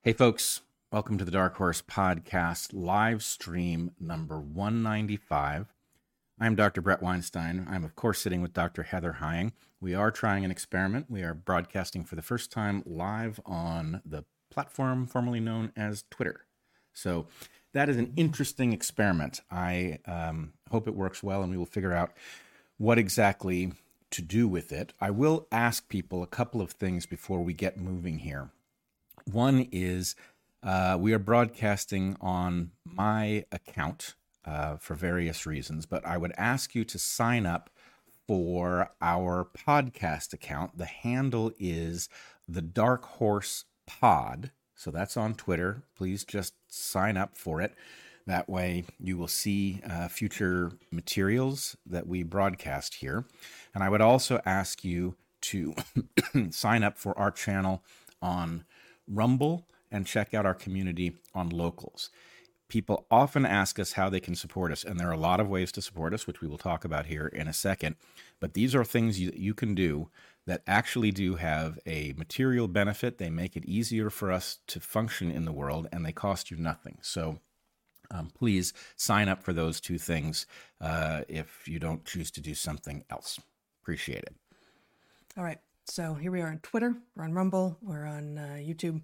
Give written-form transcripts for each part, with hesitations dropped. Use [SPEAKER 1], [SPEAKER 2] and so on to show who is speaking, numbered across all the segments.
[SPEAKER 1] Hey, folks, welcome to the Dark Horse Podcast live stream number 195. I'm Dr. Brett Weinstein. I'm, of course, sitting with Dr. Heather Hying. We are trying an experiment. We are broadcasting for the first time live on the platform formerly known as Twitter. So that is an interesting experiment. I hope it works well, and we will figure out what exactly to do with it. I will ask people a couple of things before we get moving here. One is we are broadcasting on my account for various reasons, but I would ask you to sign up for our podcast account. The handle is the Dark Horse Pod. So that's on Twitter. Please just sign up for it. That way you will see future materials that we broadcast here. And I would also ask you to sign up for our channel on Rumble and check out our community on Locals. People often ask us how they can support us, and there are a lot of ways to support us, which we will talk about here in a second. But these are things you can do that actually do have a material benefit. They make it easier for us to function in the world, and they cost you nothing. So please sign up for those two things if you don't choose to do something else. Appreciate it.
[SPEAKER 2] All right. So here we are on Twitter, we're on Rumble, we're on YouTube.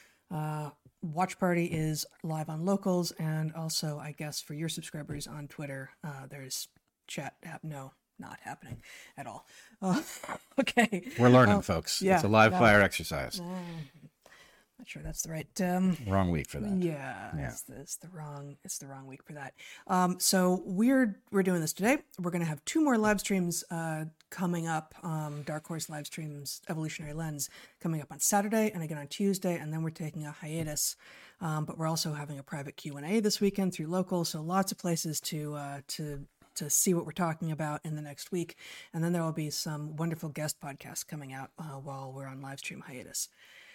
[SPEAKER 2] Watch Party is live on Locals, and also, I guess, for your subscribers on Twitter, there's chat. No, not happening at all. Okay.
[SPEAKER 1] We're learning, folks.
[SPEAKER 2] Yeah,
[SPEAKER 1] it's a live fire exercise.
[SPEAKER 2] Not sure that's the right.
[SPEAKER 1] Wrong week for that.
[SPEAKER 2] Yeah. It's the wrong week for that. So we're doing this today. We're going to have two more live streams coming up. Dark Horse live streams, Evolutionary Lens, coming up on Saturday and again on Tuesday, and then we're taking a hiatus. But we're also having a private Q&A this weekend through Local. So lots of places to see what we're talking about in the next week, and then there will be some wonderful guest podcasts coming out while we're on live stream hiatus.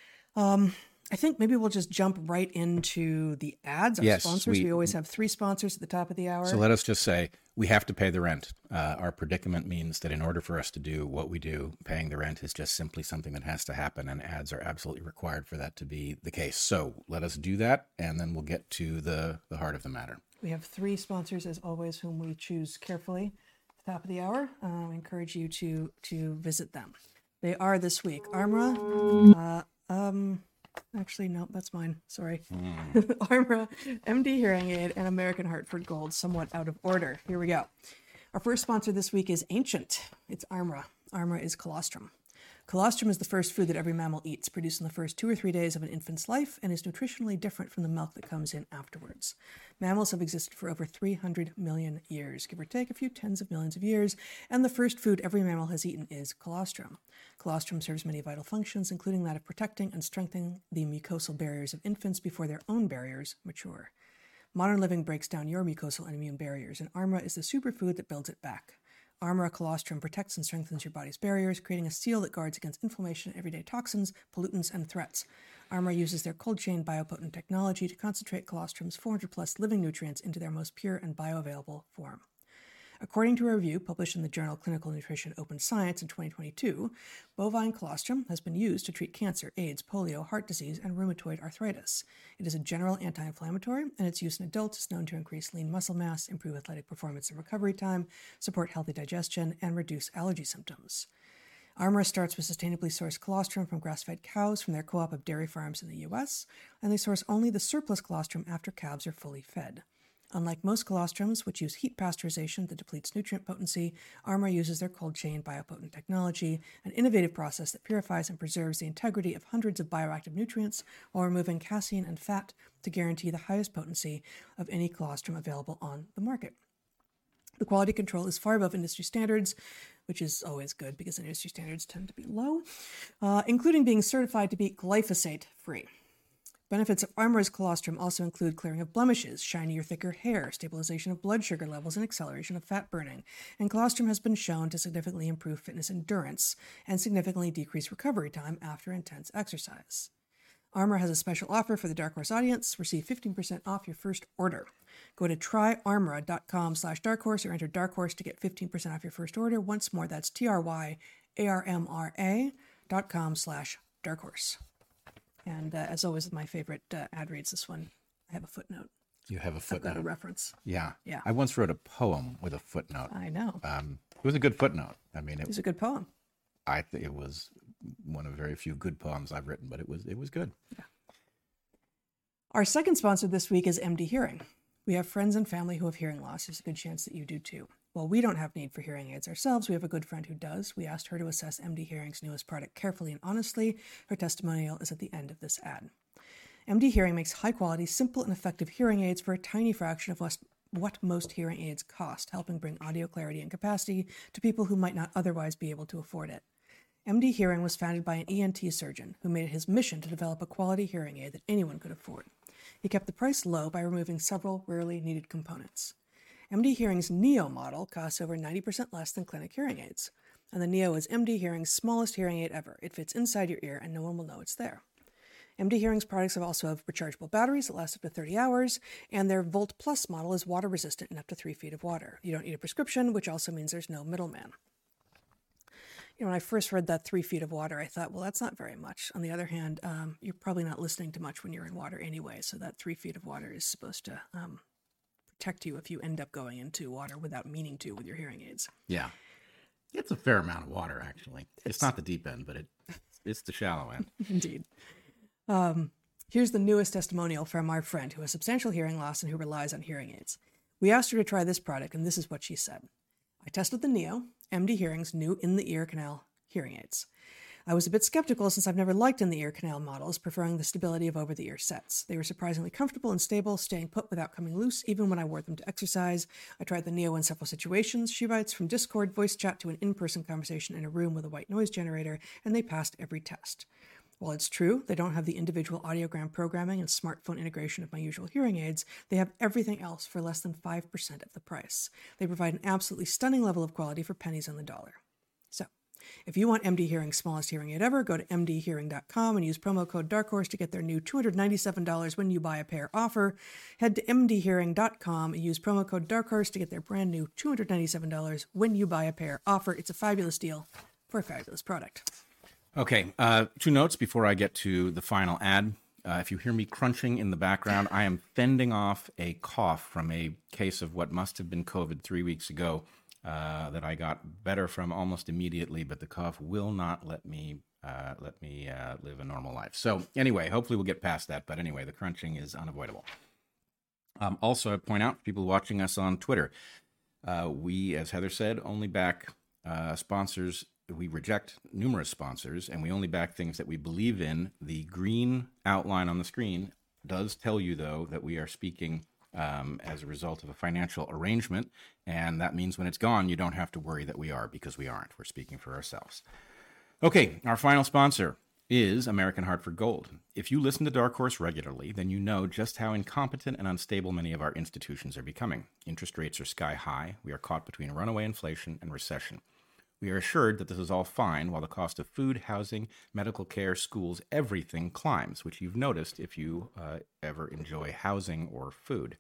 [SPEAKER 2] I think maybe we'll just jump right into the ads, our sponsors. We always have three sponsors at the top of the hour.
[SPEAKER 1] So let us just say we have to pay the rent. Our predicament means that in order for us to do what we do, paying the rent is just simply something that has to happen, and ads are absolutely required for that to be the case. So let us do that, and then we'll get to the heart of the matter.
[SPEAKER 2] We have three sponsors, as always, whom we choose carefully at the top of the hour. I encourage you to visit them. They are this week Armra, actually, no, that's mine. Sorry. Armra, MD Hearing Aid, and American Hartford Gold, somewhat out of order. Here we go. Our first sponsor this week is Ancient. It's Armra. Armra is colostrum. Colostrum is the first food that every mammal eats, produced in the first 2 or 3 days of an infant's life, and is nutritionally different from the milk that comes in afterwards. Mammals have existed for over 300 million years, give or take a few tens of millions of years, and the first food every mammal has eaten is colostrum. Colostrum serves many vital functions, including that of protecting and strengthening the mucosal barriers of infants before their own barriers mature. Modern living breaks down your mucosal and immune barriers, and Armra is the superfood that builds it back. Armra colostrum protects and strengthens your body's barriers, creating a seal that guards against inflammation, everyday toxins, pollutants, and threats. Armra uses their cold chain biopotent technology to concentrate colostrum's 400-plus living nutrients into their most pure and bioavailable form. According to a review published in the journal Clinical Nutrition Open Science in 2022, bovine colostrum has been used to treat cancer, AIDS, polio, heart disease, and rheumatoid arthritis. It is a general anti-inflammatory, and its use in adults is known to increase lean muscle mass, improve athletic performance and recovery time, support healthy digestion, and reduce allergy symptoms. Armra starts with sustainably sourced colostrum from grass-fed cows from their co-op of dairy farms in the U.S., and they source only the surplus colostrum after calves are fully fed. Unlike most colostrums, which use heat pasteurization that depletes nutrient potency, Armra uses their cold chain biopotent technology, an innovative process that purifies and preserves the integrity of hundreds of bioactive nutrients while removing casein and fat to guarantee the highest potency of any colostrum available on the market. The quality control is far above industry standards, which is always good because industry standards tend to be low, including being certified to be glyphosate-free. Benefits of Armra's colostrum also include clearing of blemishes, shinier, thicker hair, stabilization of blood sugar levels, and acceleration of fat burning. And colostrum has been shown to significantly improve fitness endurance and significantly decrease recovery time after intense exercise. Armra has a special offer for the Dark Horse audience. Receive 15% off your first order. Go to tryarmra.com/darkhorse or enter Dark Horse to get 15% off your first order. Once more, that's tryarmra.com/darkhorse. And as always, my favorite ad reads this one. I have a footnote.
[SPEAKER 1] You have a
[SPEAKER 2] I've
[SPEAKER 1] footnote.
[SPEAKER 2] got a reference.
[SPEAKER 1] Yeah.
[SPEAKER 2] Yeah.
[SPEAKER 1] I once wrote a poem with a footnote.
[SPEAKER 2] I know.
[SPEAKER 1] It was a good footnote. I mean,
[SPEAKER 2] It was a good poem.
[SPEAKER 1] I think it was one of very few good poems I've written, but it was good.
[SPEAKER 2] Yeah. Our second sponsor this week is MD Hearing. We have friends and family who have hearing loss. There's a good chance that you do too. While we don't have need for hearing aids ourselves, we have a good friend who does. We asked her to assess MD Hearing's newest product carefully and honestly. Her testimonial is at the end of this ad. MD Hearing makes high-quality, simple, and effective hearing aids for a tiny fraction of what most hearing aids cost, helping bring audio clarity and capacity to people who might not otherwise be able to afford it. MD Hearing was founded by an ENT surgeon who made it his mission to develop a quality hearing aid that anyone could afford. He kept the price low by removing several rarely needed components. MD Hearing's Neo model costs over 90% less than clinic hearing aids, and the Neo is MD Hearing's smallest hearing aid ever. It fits inside your ear and no one will know it's there. MD Hearing's products also have rechargeable batteries that last up to 30 hours, and their Volt Plus model is water resistant in up to 3 feet of water. You don't need a prescription, which also means there's no middleman. When I first read that 3 feet of water, I thought, well, that's not very much. On the other hand, you're probably not listening to much when you're in water anyway, so that 3 feet of water is supposed to protect you if you end up going into water without meaning to with your hearing aids.
[SPEAKER 1] Yeah. It's a fair amount of water, actually. It's not the deep end, but it's the shallow end.
[SPEAKER 2] Indeed. Here's the newest testimonial from our friend who has substantial hearing loss and who relies on hearing aids. We asked her to try this product, and this is what she said. I tested the Neo, MD Hearing's new in-the-ear canal hearing aids. I was a bit skeptical since I've never liked in-the-ear canal models, preferring the stability of over-the-ear sets. They were surprisingly comfortable and stable, staying put without coming loose, even when I wore them to exercise. I tried the Neo in several situations. She writes, from Discord voice chat to an in-person conversation in a room with a white noise generator, and they passed every test. While it's true they don't have the individual audiogram programming and smartphone integration of my usual hearing aids, they have everything else for less than 5% of the price. They provide an absolutely stunning level of quality for pennies on the dollar. So, if you want MD Hearing's smallest hearing aid ever, go to mdhearing.com and use promo code DARKHORSE to get their new $297 when you buy a pair offer. Head to mdhearing.com and use promo code DARKHORSE to get their brand new $297 when you buy a pair offer. It's a fabulous deal for a fabulous product.
[SPEAKER 1] Okay, 2 notes before I get to the final ad. If you hear me crunching in the background, I am fending off a cough from a case of what must have been COVID 3 weeks ago that I got better from almost immediately, but the cough will not let me live a normal life. So anyway, hopefully we'll get past that. But anyway, the crunching is unavoidable. Also, I point out for people watching us on Twitter, we, as Heather said, only back sponsors. We reject numerous sponsors, and we only back things that we believe in. The green outline on the screen does tell you, though, that we are speaking as a result of a financial arrangement, and that means when it's gone, you don't have to worry that we are, because we aren't. We're speaking for ourselves. Okay, our final sponsor is American Hartford Gold. If you listen to Dark Horse regularly, then you know just how incompetent and unstable many of our institutions are becoming. Interest rates are sky high. We are caught between runaway inflation and recession. We are assured that this is all fine while the cost of food, housing, medical care, schools, everything climbs, which you've noticed if you ever enjoy housing or food.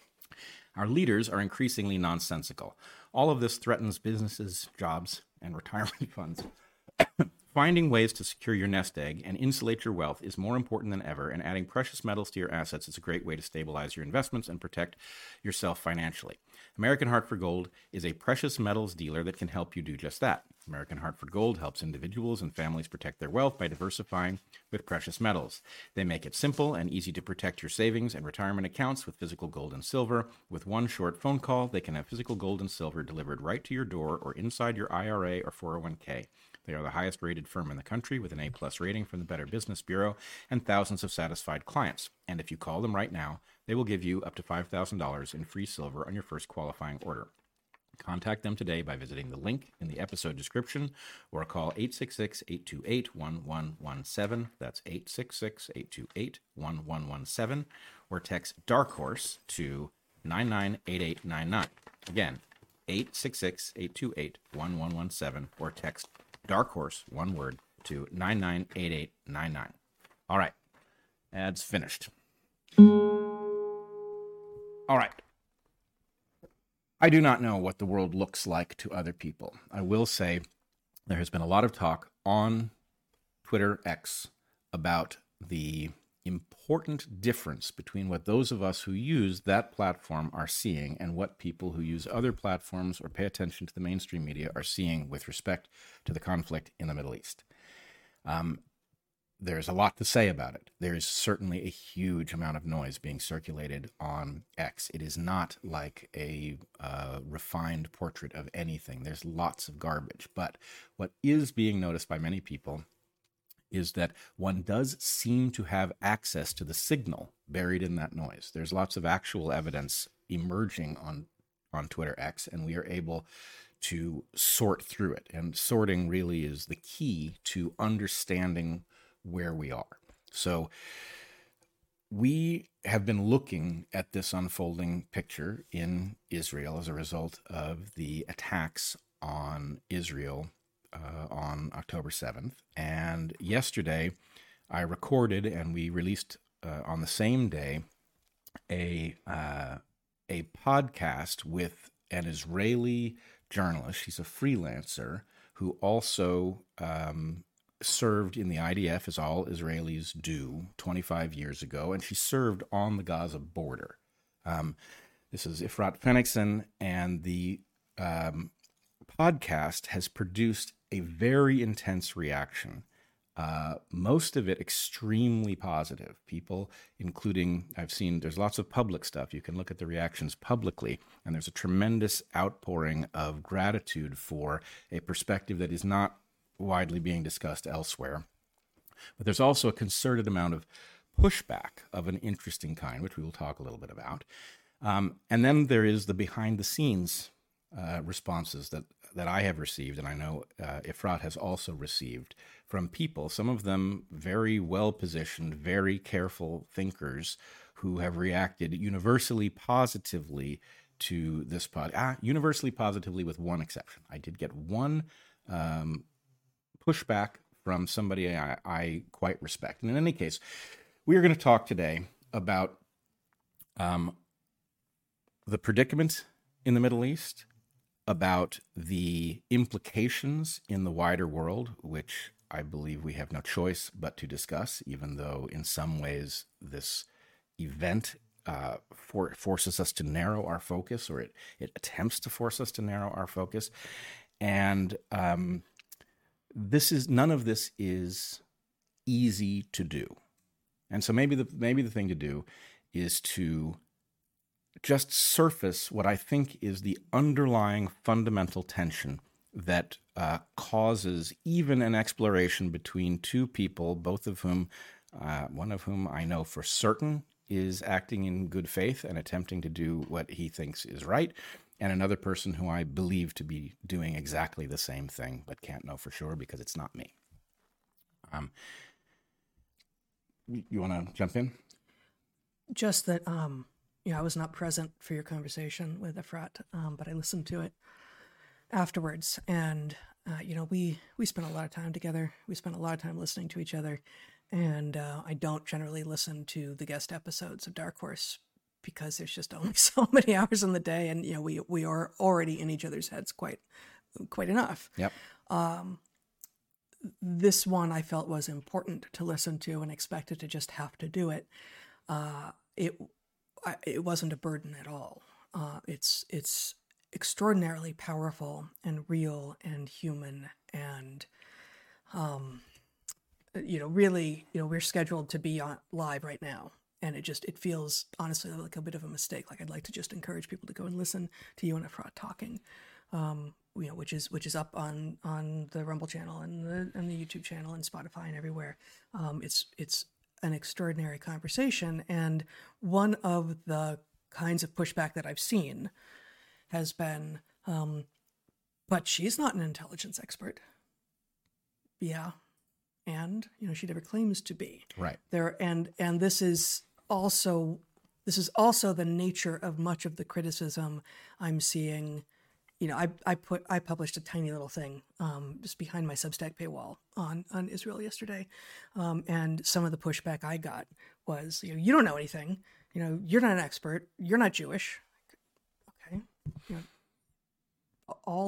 [SPEAKER 1] Our leaders are increasingly nonsensical. All of this threatens businesses, jobs, and retirement funds. Finding ways to secure your nest egg and insulate your wealth is more important than ever, and adding precious metals to your assets is a great way to stabilize your investments and protect yourself financially. American Hartford Gold is a precious metals dealer that can help you do just that. American Hartford Gold helps individuals and families protect their wealth by diversifying with precious metals. They make it simple and easy to protect your savings and retirement accounts with physical gold and silver. With one short phone call, they can have physical gold and silver delivered right to your door or inside your IRA or 401k. They are the highest rated firm in the country with an A+ rating from the Better Business Bureau and thousands of satisfied clients. And if you call them right now, they will give you up to $5,000 in free silver on your first qualifying order. Contact them today by visiting the link in the episode description or call 866-828-1117. That's 866-828-1117 or text Dark Horse to 998899. Again, 866-828-1117 or text Dark Horse, one word, to 998899. All right. Ads finished. All right. I do not know what the world looks like to other people. I will say there has been a lot of talk on Twitter X about the important difference between what those of us who use that platform are seeing and what people who use other platforms or pay attention to the mainstream media are seeing with respect to the conflict in the Middle East. There's a lot to say about it. There's certainly a huge amount of noise being circulated on X. It is not like a refined portrait of anything. There's lots of garbage. But what is being noticed by many people is that one does seem to have access to the signal buried in that noise. There's lots of actual evidence emerging on Twitter X, and we are able to sort through it. And sorting really is the key to understanding where we are. So we have been looking at this unfolding picture in Israel as a result of the attacks on Israel on October 7th. And yesterday I recorded and we released on the same day a podcast with an Israeli journalist. She's a freelancer who also served in the IDF, as all Israelis do, 25 years ago, and she served on the Gaza border. This is Efrat Fenixson, and the podcast has produced a very intense reaction. Most of it extremely positive. People, including, I've seen, there's lots of public stuff. You can look at the reactions publicly, and there's a tremendous outpouring of gratitude for a perspective that is not widely being discussed elsewhere. But there's also a concerted amount of pushback of an interesting kind, which we will talk a little bit about. And then there is the behind-the-scenes responses that I have received, and I know Efrat has also received from people, some of them very well-positioned, very careful thinkers who have reacted universally positively to this universally positively with one exception. I did get one pushback from somebody I quite respect. And in any case, we are going to talk today about the predicament in the Middle East, about the implications in the wider world, which I believe we have no choice but to discuss, even though in some ways this event forces us to narrow our focus, or it attempts to force us to narrow our focus. And none of this is easy to do. And so maybe the thing to do is to just surface what I think is the underlying fundamental tension that causes even an exploration between two people, both of whom, one of whom I know for certain is acting in good faith and attempting to do what he thinks is right, and another person who I believe to be doing exactly the same thing, but can't know for sure because it's not me. You want to jump in?
[SPEAKER 2] Just that, I was not present for your conversation with Efrat, but I listened to it afterwards. And, we spent a lot of time together. We spent a lot of time listening to each other. And I don't generally listen to the guest episodes of Dark Horse because there's just only so many hours in the day. And, we are already in each other's heads quite enough.
[SPEAKER 1] Yep.
[SPEAKER 2] This one I felt was important to listen to and expected to just have to do it. It wasn't a burden at all. It's extraordinarily powerful and real and human, and really, we're scheduled to be on live right now, and it feels honestly like a bit of a mistake. Like I'd like to just encourage people to go and listen to you and Efrat talking, which is up on the Rumble channel and the YouTube channel and Spotify and everywhere. It's an extraordinary conversation, and one of the kinds of pushback that I've seen has been, but she's not an intelligence expert. Yeah, and she never claims to be.
[SPEAKER 1] Right.
[SPEAKER 2] There, and this is also the nature of much of the criticism I'm seeing. I published a tiny little thing just behind my Substack paywall on Israel yesterday, and some of the pushback I got was, you don't know anything, you're not an expert, you're not Jewish. Okay, all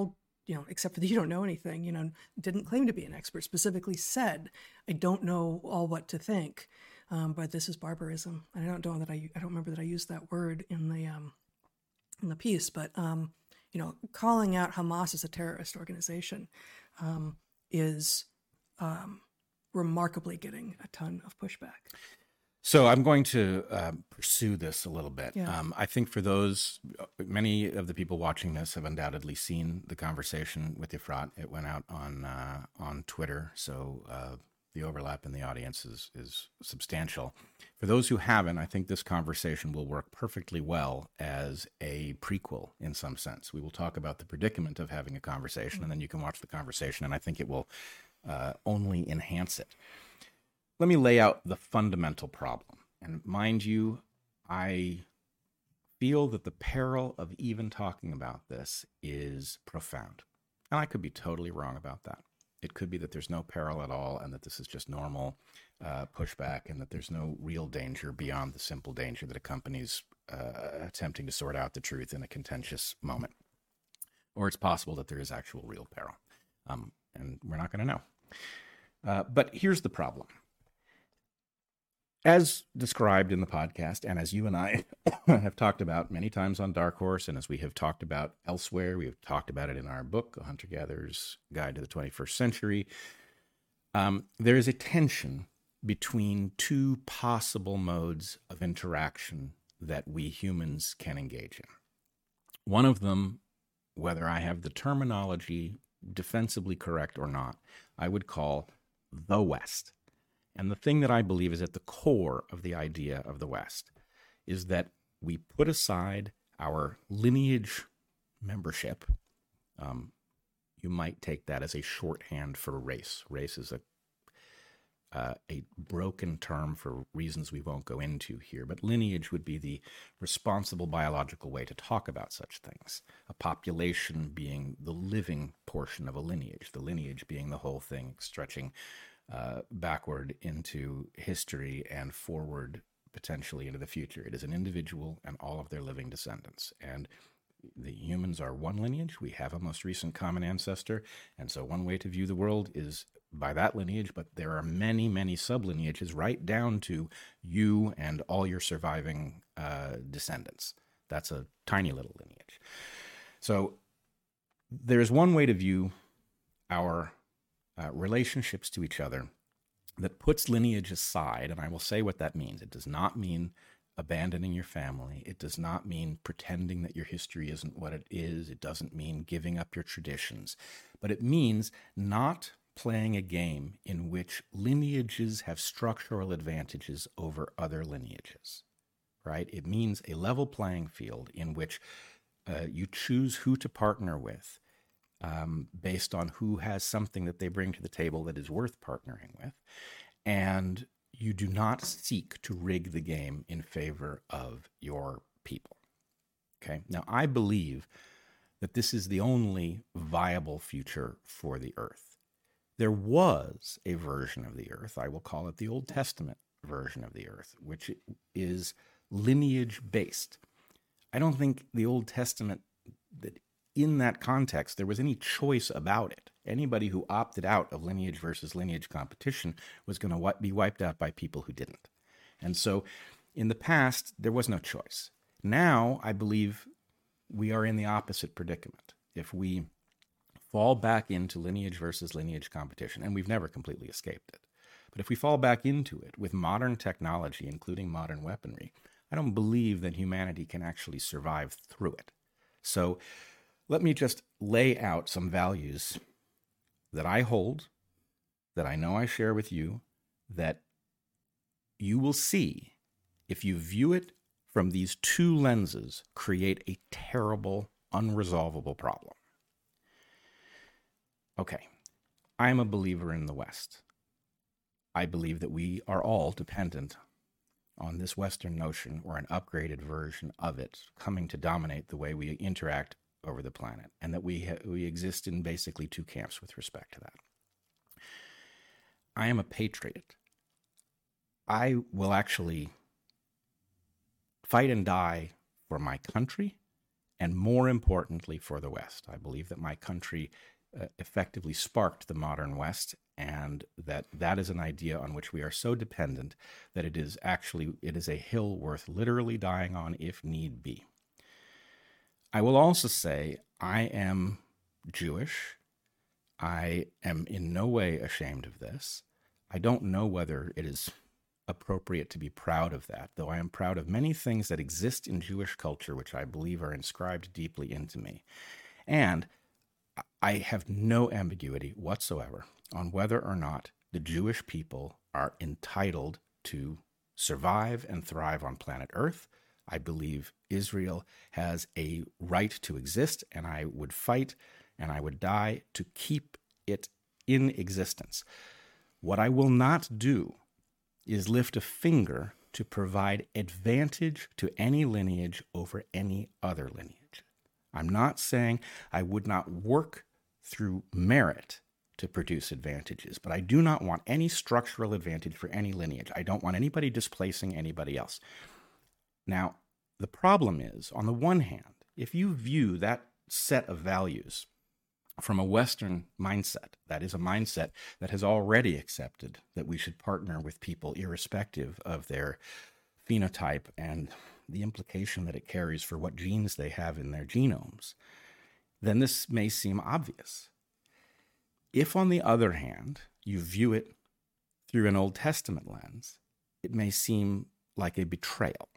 [SPEAKER 2] except for that you don't know anything, didn't claim to be an expert, specifically said, I don't know all what to think, but this is barbarism. I don't remember that I used that word in the piece, but calling out Hamas as a terrorist organization is remarkably getting a ton of pushback.
[SPEAKER 1] So I'm going to pursue this a little bit.
[SPEAKER 2] Yeah.
[SPEAKER 1] I think many of the people watching this have undoubtedly seen the conversation with Efrat. It went out on Twitter, so the overlap in the audience is substantial. For those who haven't, I think this conversation will work perfectly well as a prequel in some sense. We will talk about the predicament of having a conversation, and then you can watch the conversation, and I think it will only enhance it. Let me lay out the fundamental problem. And mind you, I feel that the peril of even talking about this is profound. And I could be totally wrong about that. It could be that there's no peril at all and that this is just normal pushback and that there's no real danger beyond the simple danger that accompanies attempting to sort out the truth in a contentious moment. Or it's possible that there is actual real peril. And we're not going to know. But here's the problem. As described in the podcast, and as you and I have talked about many times on Dark Horse, and as we have talked about elsewhere, we have talked about it in our book, A Hunter-Gatherer's Guide to the 21st Century, there is a tension between two possible modes of interaction that we humans can engage in. One of them, whether I have the terminology defensively correct or not, I would call the West. And the thing that I believe is at the core of the idea of the West is that we put aside our lineage membership. You might take that as a shorthand for race. Race is a broken term for reasons we won't go into here, but lineage would be the responsible biological way to talk about such things. A population being the living portion of a lineage, the lineage being the whole thing stretching backward into history and forward potentially into the future. It is an individual and all of their living descendants. And the humans are one lineage. We have a most recent common ancestor. And so one way to view the world is by that lineage, but there are many, many sublineages right down to you and all your surviving descendants. That's a tiny little lineage. So there's one way to view our relationships to each other that puts lineage aside, and I will say what that means. It does not mean abandoning your family. It does not mean pretending that your history isn't what it is. It doesn't mean giving up your traditions. But it means not playing a game in which lineages have structural advantages over other lineages, right? It means a level playing field in which you choose who to partner with, based on who has something that they bring to the table that is worth partnering with. And you do not seek to rig the game in favor of your people. Okay. Now, I believe that this is the only viable future for the earth. There was a version of the earth, I will call it the Old Testament version of the earth, which is lineage based. I don't think the Old Testament, that in that context, there was any choice about it. Anybody who opted out of lineage versus lineage competition was going to be wiped out by people who didn't. And so in the past, there was no choice. Now, I believe we are in the opposite predicament. If we fall back into lineage versus lineage competition, and we've never completely escaped it, but if we fall back into it with modern technology, including modern weaponry, I don't believe that humanity can actually survive through it. So let me just lay out some values that I hold, that I know I share with you, that you will see, if you view it from these two lenses, create a terrible, unresolvable problem. Okay, I'm a believer in the West. I believe that we are all dependent on this Western notion or an upgraded version of it coming to dominate the way we interact over the planet, and that we exist in basically two camps with respect to that. I am a patriot. I will actually fight and die for my country and more importantly for the West. I believe that my country effectively sparked the modern West, and that is an idea on which we are so dependent that it is a hill worth literally dying on if need be. I will also say I am Jewish. I am in no way ashamed of this. I don't know whether it is appropriate to be proud of that, though I am proud of many things that exist in Jewish culture, which I believe are inscribed deeply into me. And I have no ambiguity whatsoever on whether or not the Jewish people are entitled to survive and thrive on planet Earth. I believe Israel has a right to exist, and I would fight and I would die to keep it in existence. What I will not do is lift a finger to provide advantage to any lineage over any other lineage. I'm not saying I would not work through merit to produce advantages, but I do not want any structural advantage for any lineage. I don't want anybody displacing anybody else. Now, the problem is, on the one hand, if you view that set of values from a Western mindset, that is a mindset that has already accepted that we should partner with people irrespective of their phenotype and the implication that it carries for what genes they have in their genomes, then this may seem obvious. If, on the other hand, you view it through an Old Testament lens, it may seem like a betrayal.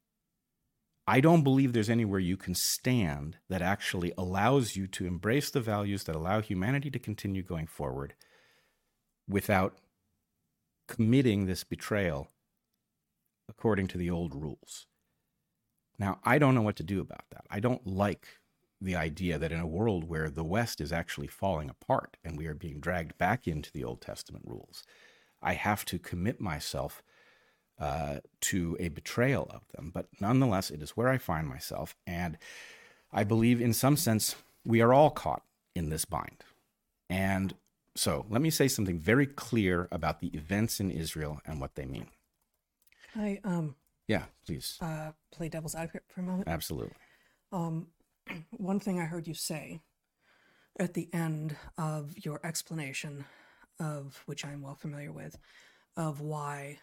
[SPEAKER 1] I don't believe there's anywhere you can stand that actually allows you to embrace the values that allow humanity to continue going forward without committing this betrayal according to the old rules. Now, I don't know what to do about that. I don't like the idea that in a world where the West is actually falling apart and we are being dragged back into the Old Testament rules, I have to commit myself to a betrayal of them. But nonetheless, it is where I find myself. And I believe in some sense, we are all caught in this bind. And so let me say something very clear about the events in Israel and what they mean.
[SPEAKER 2] Yeah,
[SPEAKER 1] please.
[SPEAKER 2] Play devil's advocate for a moment.
[SPEAKER 1] Absolutely.
[SPEAKER 2] One thing I heard you say at the end of your explanation, of which I'm well familiar with, of why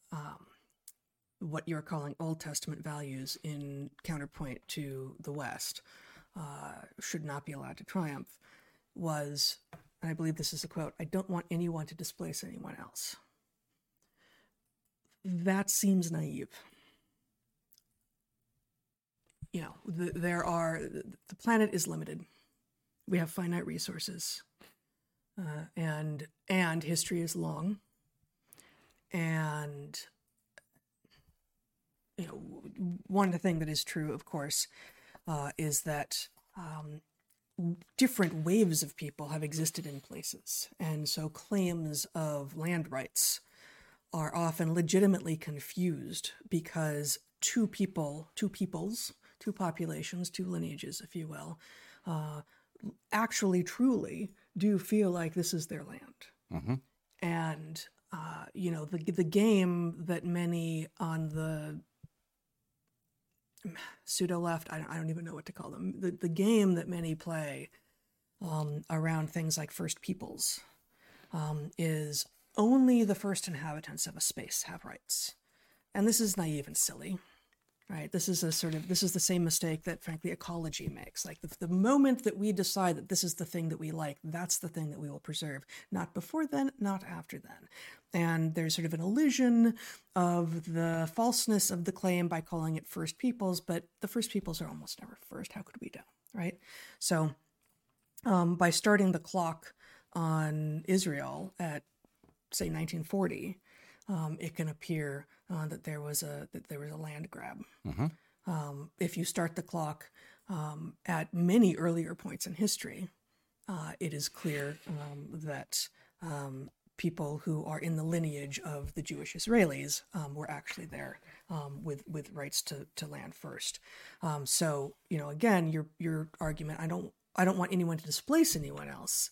[SPEAKER 2] what you're calling Old Testament values in counterpoint to the West should not be allowed to triumph, was, and I believe this is a quote, "I don't want anyone to displace anyone else." That seems naive. You know, the planet is limited. We have finite resources, and history is long. And you know, one thing that is true, of course, is that different waves of people have existed in places, and so claims of land rights are often legitimately confused because two peoples, two populations, two lineages, if you will, actually truly do feel like this is their land.
[SPEAKER 1] Mm-hmm.
[SPEAKER 2] And you know, the game that many on the pseudo left, I don't even know what to call them, the game that many play around things like First Peoples is only the first inhabitants of a space have rights. And this is naive and silly, right? This is the same mistake that, frankly, ecology makes. Like the moment that we decide that this is the thing that we like, that's the thing that we will preserve. Not before then, not after then. And there's sort of an illusion of the falseness of the claim by calling it First Peoples, but the First Peoples are almost never first. How could we know, right? So by starting the clock on Israel at, say, 1940, it can appear that there was a land grab. Mm-hmm. If you start the clock at many earlier points in history, it is clear that people who are in the lineage of the Jewish Israelis were actually there with rights to land first. So, you know, again, your argument, I don't want anyone to displace anyone else.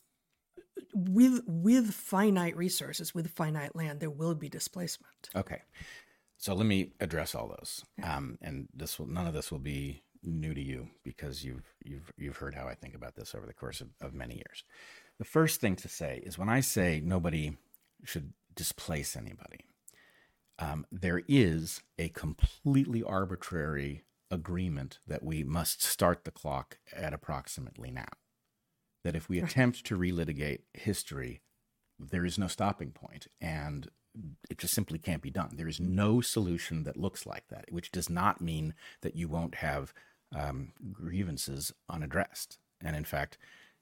[SPEAKER 2] With finite resources, with finite land, there will be displacement.
[SPEAKER 1] Okay, so let me address all those, and none of this will be new to you because you've heard how I think about this over the course of many years. The first thing to say is when I say nobody should displace anybody, there is a completely arbitrary agreement that we must start the clock at approximately now. That if we attempt to relitigate history, there is no stopping point, and it just simply can't be done. There is no solution that looks like that, which does not mean that you won't have grievances unaddressed. And in fact,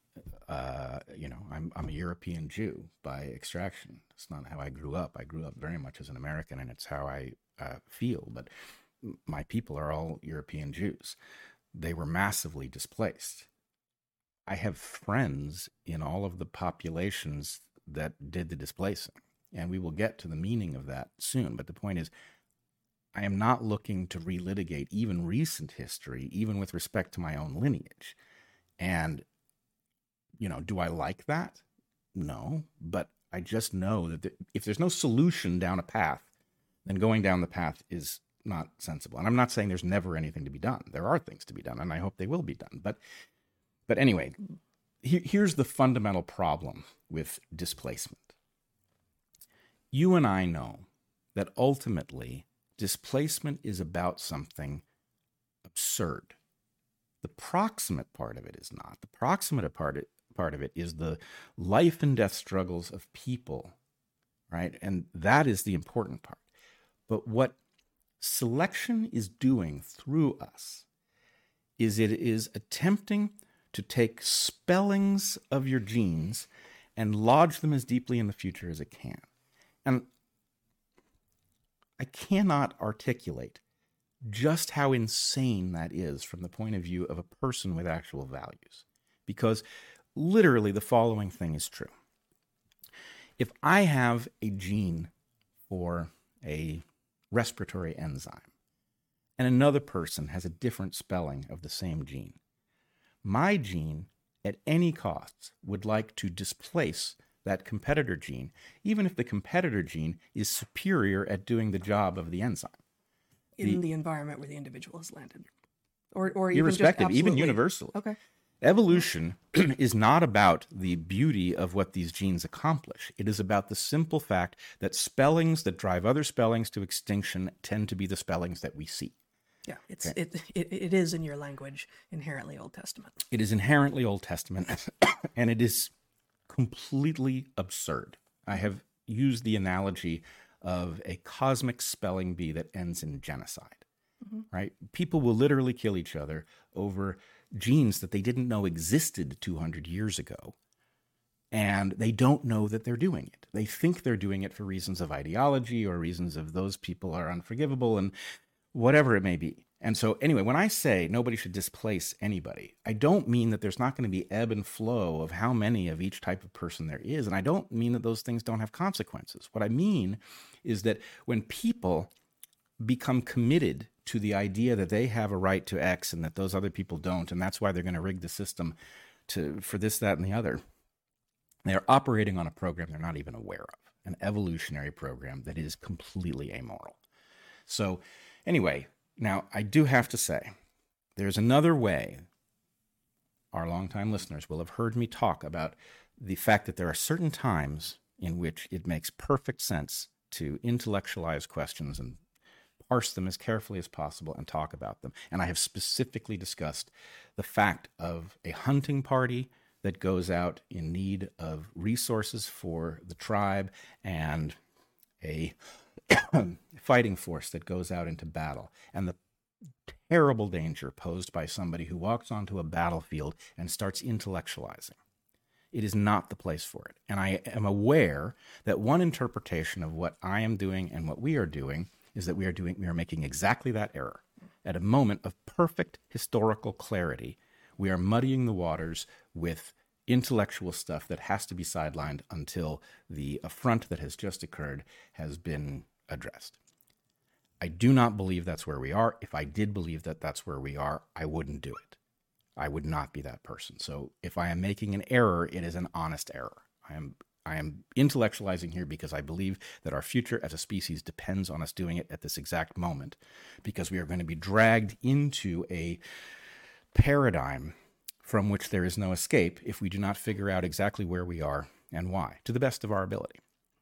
[SPEAKER 1] I'm a European Jew by extraction. It's not how I grew up. I grew up very much as an American, and it's how I feel. But my people are all European Jews. They were massively displaced. I have friends in all of the populations that did the displacing, and we will get to the meaning of that soon. But the point is, I am not looking to relitigate even recent history, even with respect to my own lineage. And do I like that? No, but I just know that if there's no solution down a path, then going down the path is not sensible. And I'm not saying there's never anything to be done. There are things to be done, and I hope they will be done. But anyway, here's the fundamental problem with displacement. You and I know that ultimately displacement is about something absurd. The proximate part of it is not. The proximate part of it is the life and death struggles of people, right? And that is the important part. But what selection is doing through us is it is attempting to take spellings of your genes and lodge them as deeply in the future as it can. And I cannot articulate just how insane that is from the point of view of a person with actual values. Because literally the following thing is true. If I have a gene for a respiratory enzyme and another person has a different spelling of the same gene, my gene at any cost would like to displace that competitor gene, even if the competitor gene is superior at doing the job of the enzyme.
[SPEAKER 2] In the environment where the individual has landed. Or
[SPEAKER 1] irrespective,
[SPEAKER 2] even
[SPEAKER 1] even universally.
[SPEAKER 2] Okay.
[SPEAKER 1] Evolution is not about the beauty of what these genes accomplish. It is about the simple fact that spellings that drive other spellings to extinction tend to be the spellings that we see.
[SPEAKER 2] Yeah, it is in your language inherently Old Testament.
[SPEAKER 1] It is inherently Old Testament, and it is completely absurd. I have used the analogy of a cosmic spelling bee that ends in genocide, right? People will literally kill each other over genes that they didn't know existed 200 years ago, and they don't know that they're doing it. They think they're doing it for reasons of ideology or reasons of those people are unforgivable and whatever it may be. And so anyway, when I say nobody should displace anybody, I don't mean that there's not going to be ebb and flow of how many of each type of person there is. And I don't mean that those things don't have consequences. What I mean is that when people become committed to the idea that they have a right to X and that those other people don't, and that's why they're going to rig the system for this, that, and the other, they're operating on a program they're not even aware of, an evolutionary program that is completely amoral. So anyway, now I do have to say, there's another way. Our longtime listeners will have heard me talk about the fact that there are certain times in which it makes perfect sense to intellectualize questions and parse them as carefully as possible and talk about them. And I have specifically discussed the fact of a hunting party that goes out in need of resources for the tribe and a fighting force that goes out into battle, and the terrible danger posed by somebody who walks onto a battlefield and starts intellectualizing. It is not the place for it. And I am aware that one interpretation of what I am doing and what we are doing is that we are making exactly that error. At a moment of perfect historical clarity, we are muddying the waters with intellectual stuff that has to be sidelined until the affront that has just occurred has been addressed. I do not believe that's where we are. If I did believe that that's where we are, I wouldn't do it. I would not be that person. So if I am making an error, it is an honest error. I am intellectualizing here because I believe that our future as a species depends on us doing it at this exact moment, because we are going to be dragged into a paradigm from which there is no escape if we do not figure out exactly where we are and why, to the best of our ability.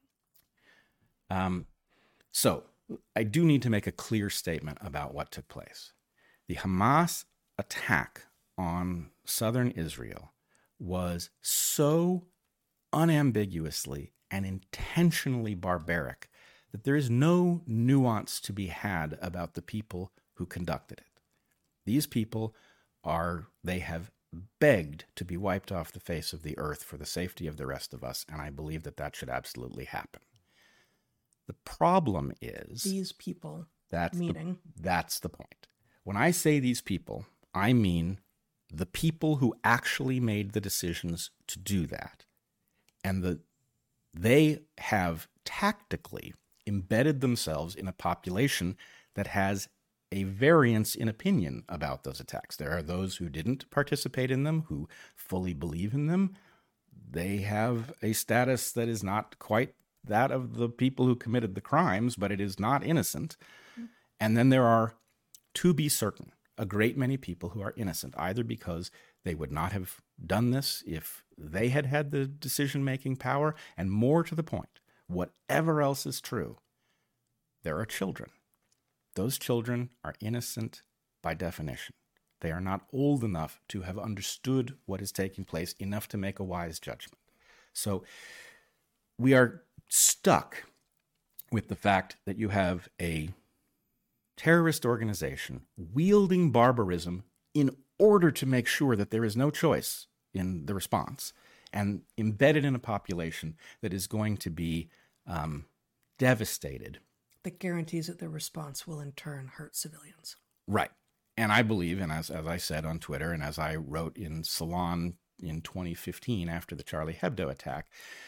[SPEAKER 1] So I do need to make a clear statement about what took place. The Hamas attack on southern Israel was so unambiguously and intentionally barbaric that there is no nuance to be had about the people who conducted it. These people they have begged to be wiped off the face of the earth for the safety of the rest of us, and I believe that that should absolutely happen. The problem is...
[SPEAKER 2] These people,
[SPEAKER 1] that's the point. When I say these people, I mean the people who actually made the decisions to do that. And they have tactically embedded themselves in a population that has a variance in opinion about those attacks. There are those who didn't participate in them, who fully believe in them. They have a status that is not quite that of the people who committed the crimes, but it is not innocent. And then there are, to be certain, a great many people who are innocent, either because they would not have done this if they had had the decision-making power, and more to the point, whatever else is true, there are children. Those children are innocent by definition. They are not old enough to have understood what is taking place enough to make a wise judgment. So we are stuck with the fact that you have a terrorist organization wielding barbarism in order to make sure that there is no choice in the response, and embedded in a population that is going to be devastated.
[SPEAKER 2] That guarantees that the response will in turn hurt civilians.
[SPEAKER 1] Right. And I believe, and as I said on Twitter, and as I wrote in Salon in 2015 after the Charlie Hebdo attack,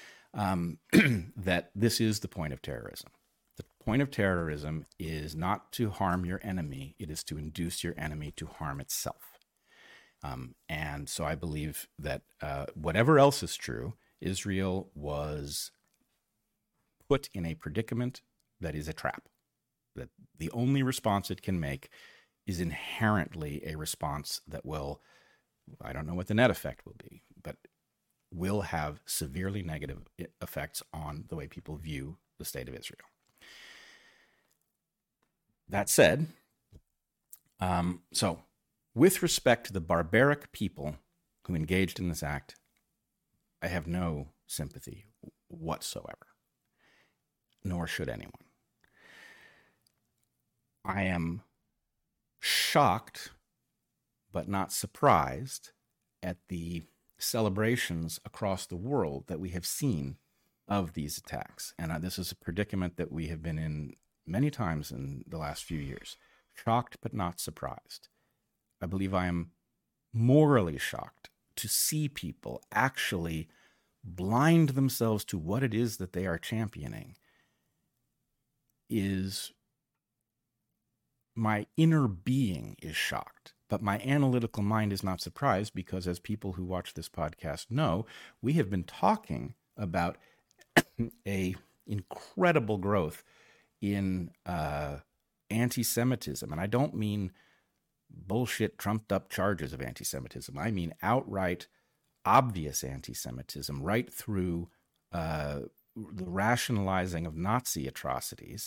[SPEAKER 1] that this is the point of terrorism. The point of terrorism is not to harm your enemy. It is to induce your enemy to harm itself. And so I believe that whatever else is true, Israel was put in a predicament that is a trap. That the only response it can make is inherently a response that will, I don't know what the net effect will be, but will have severely negative effects on the way people view the state of Israel. That said, so with respect to the barbaric people who engaged in this act, I have no sympathy whatsoever, nor should anyone. I am shocked, but not surprised, at the celebrations across the world that we have seen of these attacks. And this is a predicament that we have been in many times in the last few years. Shocked, but not surprised. I believe I am morally shocked to see people actually blind themselves to what it is that they are championing. My inner being is shocked, but my analytical mind is not surprised, because as people who watch this podcast know, we have been talking about a incredible growth in anti-Semitism. And I don't mean bullshit trumped up charges of anti-Semitism. I mean outright obvious anti-Semitism, right through the rationalizing of Nazi atrocities.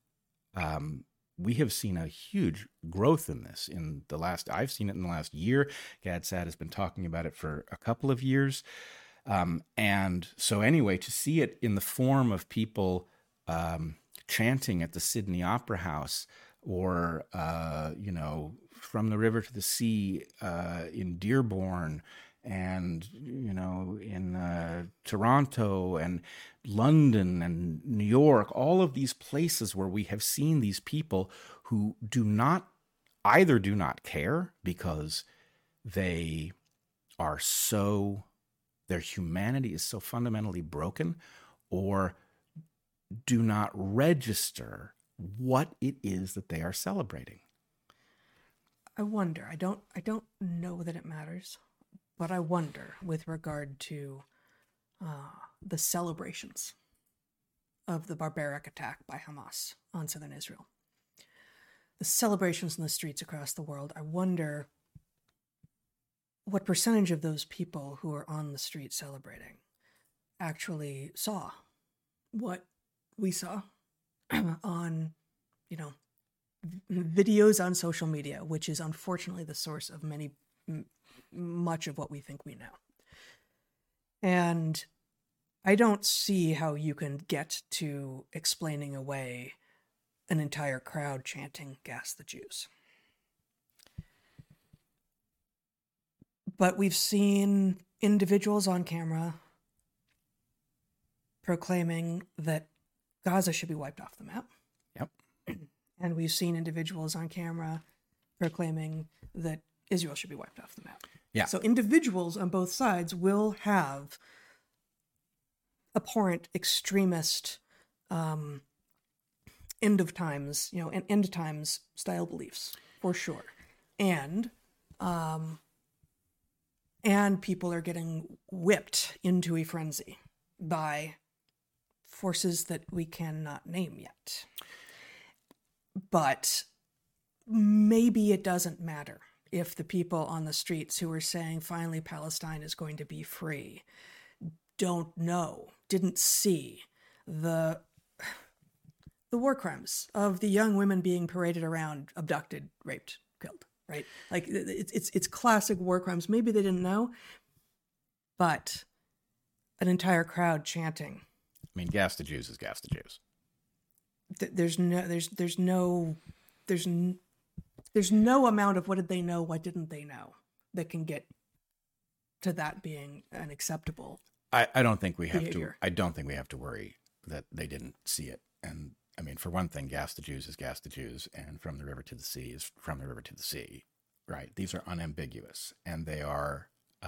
[SPEAKER 1] We have seen a huge growth in this I've seen it in the last year. GadSat has been talking about it for a couple of years. And so anyway, to see it in the form of people chanting at the Sydney Opera House, or, From the River to the Sea in Dearborn, and, in Toronto and London and New York, all of these places where we have seen these people who do not care because their humanity is so fundamentally broken, or do not register what it is that they are celebrating.
[SPEAKER 2] I wonder. I don't know that it matters, but I wonder with regard to the celebrations of the barbaric attack by Hamas on southern Israel. The celebrations in the streets across the world, I wonder what percentage of those people who are on the street celebrating actually saw what we saw on, videos on social media, which is unfortunately the source of much of what we think we know. And I don't see how you can get to explaining away an entire crowd chanting "Gas the Jews." But we've seen individuals on camera proclaiming that Gaza should be wiped off the map.
[SPEAKER 1] Yep.
[SPEAKER 2] And we've seen individuals on camera proclaiming that Israel should be wiped off the map.
[SPEAKER 1] Yeah.
[SPEAKER 2] So individuals on both sides will have abhorrent, extremist, end of times style beliefs for sure, and people are getting whipped into a frenzy by forces that we cannot name yet. But maybe it doesn't matter if the people on the streets who are saying finally Palestine is going to be free didn't see the war crimes of the young women being paraded around, abducted, raped, killed, right? Like it's classic war crimes. Maybe they didn't know, but an entire crowd chanting.
[SPEAKER 1] I mean, gas the Jews is gas the Jews.
[SPEAKER 2] There's no amount of what did they know, what didn't they know that can get to that being an acceptable.
[SPEAKER 1] I don't think we have
[SPEAKER 2] behavior.
[SPEAKER 1] to. I don't think we have to worry that they didn't see it. And I mean, for one thing, gas the Jews is gas the Jews, and from the river to the sea is from the river to the sea. Right? These are unambiguous, and they are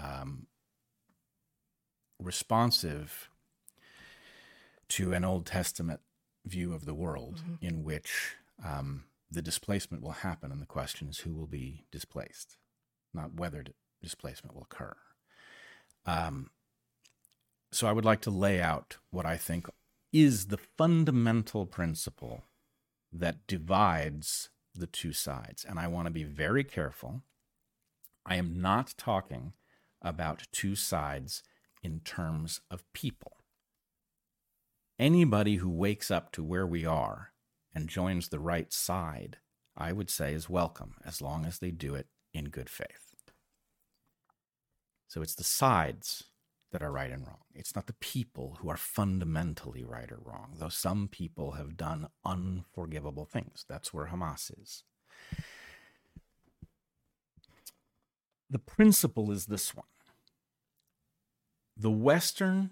[SPEAKER 1] responsive to an Old Testament view of the world, in which the displacement will happen, and the question is who will be displaced, not whether displacement will occur. So I would like to lay out what I think is the fundamental principle that divides the two sides. And I want to be very careful. I am not talking about two sides in terms of people. Anybody who wakes up to where we are and joins the right side, I would say is welcome, as long as they do it in good faith. So it's the sides that are right and wrong. It's not the people who are fundamentally right or wrong, though some people have done unforgivable things. That's where Hamas is. The principle is this one. The Western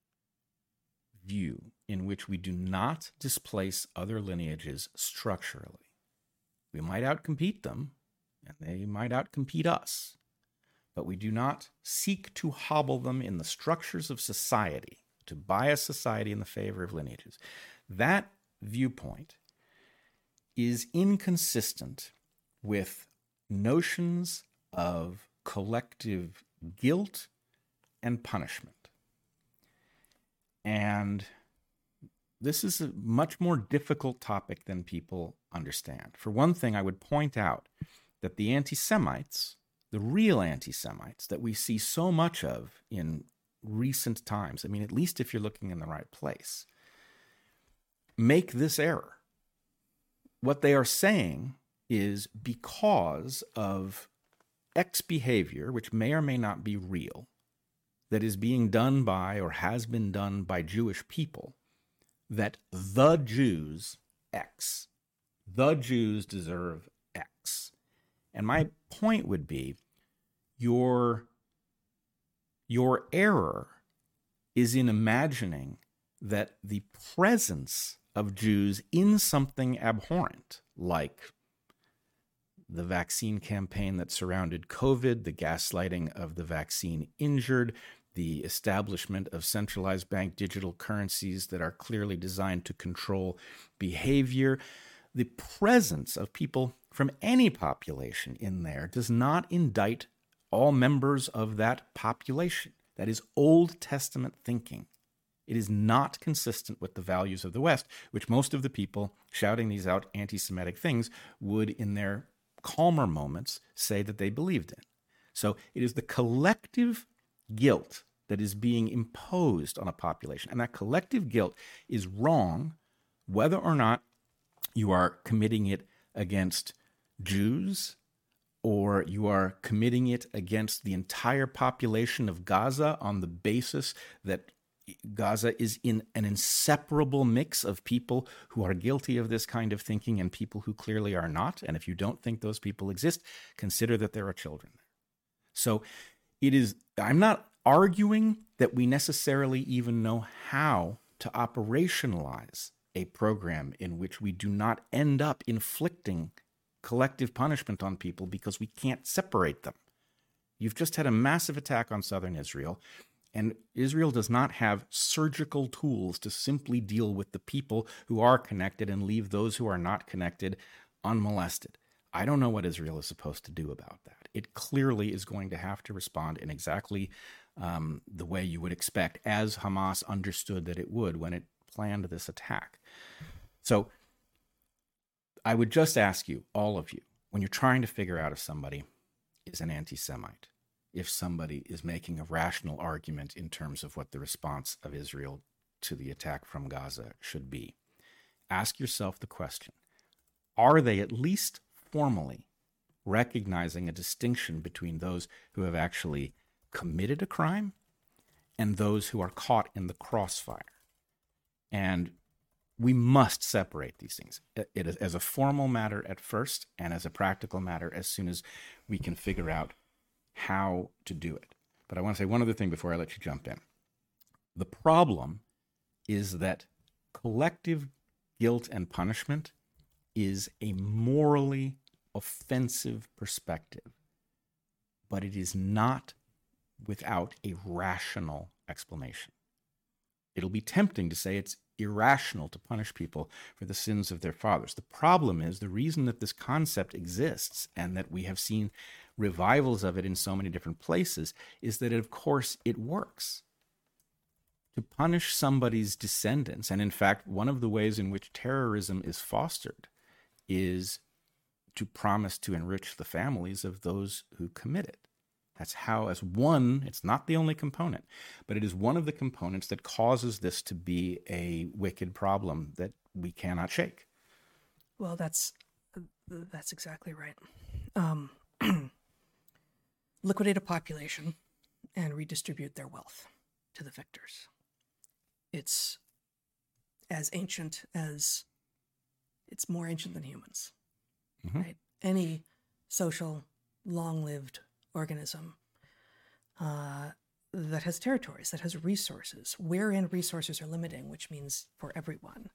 [SPEAKER 1] view in which we do not displace other lineages structurally. We might outcompete them, and they might outcompete us, but we do not seek to hobble them in the structures of society, to bias society in the favor of lineages. That viewpoint is inconsistent with notions of collective guilt and punishment. And this is a much more difficult topic than people understand. For one thing, I would point out that the anti-Semites, the real anti-Semites that we see so much of in recent times, I mean, at least if you're looking in the right place, make this error. What they are saying is because of X behavior, which may or may not be real, that is being done by or has been done by Jewish people, that the Jews X, the Jews deserve X. And my point would be, your error is in imagining that the presence of Jews in something abhorrent, like the vaccine campaign that surrounded COVID, the gaslighting of the vaccine injured, the establishment of centralized bank digital currencies that are clearly designed to control behavior. The presence of people from any population in there does not indict all members of that population. That is Old Testament thinking. It is not consistent with the values of the West, which most of the people shouting these out anti-Semitic things would, in their calmer moments, say that they believed in. So it is the collective guilt that is being imposed on a population. And that collective guilt is wrong whether or not you are committing it against Jews or you are committing it against the entire population of Gaza on the basis that Gaza is in an inseparable mix of people who are guilty of this kind of thinking and people who clearly are not. And if you don't think those people exist, consider that there are children there. So I'm not arguing that we necessarily even know how to operationalize a program in which we do not end up inflicting collective punishment on people because we can't separate them. You've just had a massive attack on southern Israel, and Israel does not have surgical tools to simply deal with the people who are connected and leave those who are not connected unmolested. I don't know what Israel is supposed to do about that. It clearly is going to have to respond in exactly the way you would expect, as Hamas understood that it would when it planned this attack. So I would just ask you, all of you, when you're trying to figure out if somebody is an anti-Semite, if somebody is making a rational argument in terms of what the response of Israel to the attack from Gaza should be, ask yourself the question, are they at least formally recognizing a distinction between those who have actually committed a crime and those who are caught in the crossfire? And we must separate these things. It is as a formal matter at first and as a practical matter as soon as we can figure out how to do it. But I want to say one other thing before I let you jump in. The problem is that collective guilt and punishment is a morally offensive perspective, but it is not without a rational explanation. It'll be tempting to say it's irrational to punish people for the sins of their fathers. The problem is the reason that this concept exists and that we have seen revivals of it in so many different places is that, of course, it works. To punish somebody's descendants, and in fact, one of the ways in which terrorism is fostered is to promise to enrich the families of those who commit it. That's how, as one, it's not the only component, but it is one of the components that causes this to be a wicked problem that we cannot shake.
[SPEAKER 2] Well, that's exactly right. Liquidate a population and redistribute their wealth to the victors. It's as ancient as, it's more ancient than humans, right? Any social, long-lived organism that has territories, that has resources, wherein resources are limiting, which means for everyone,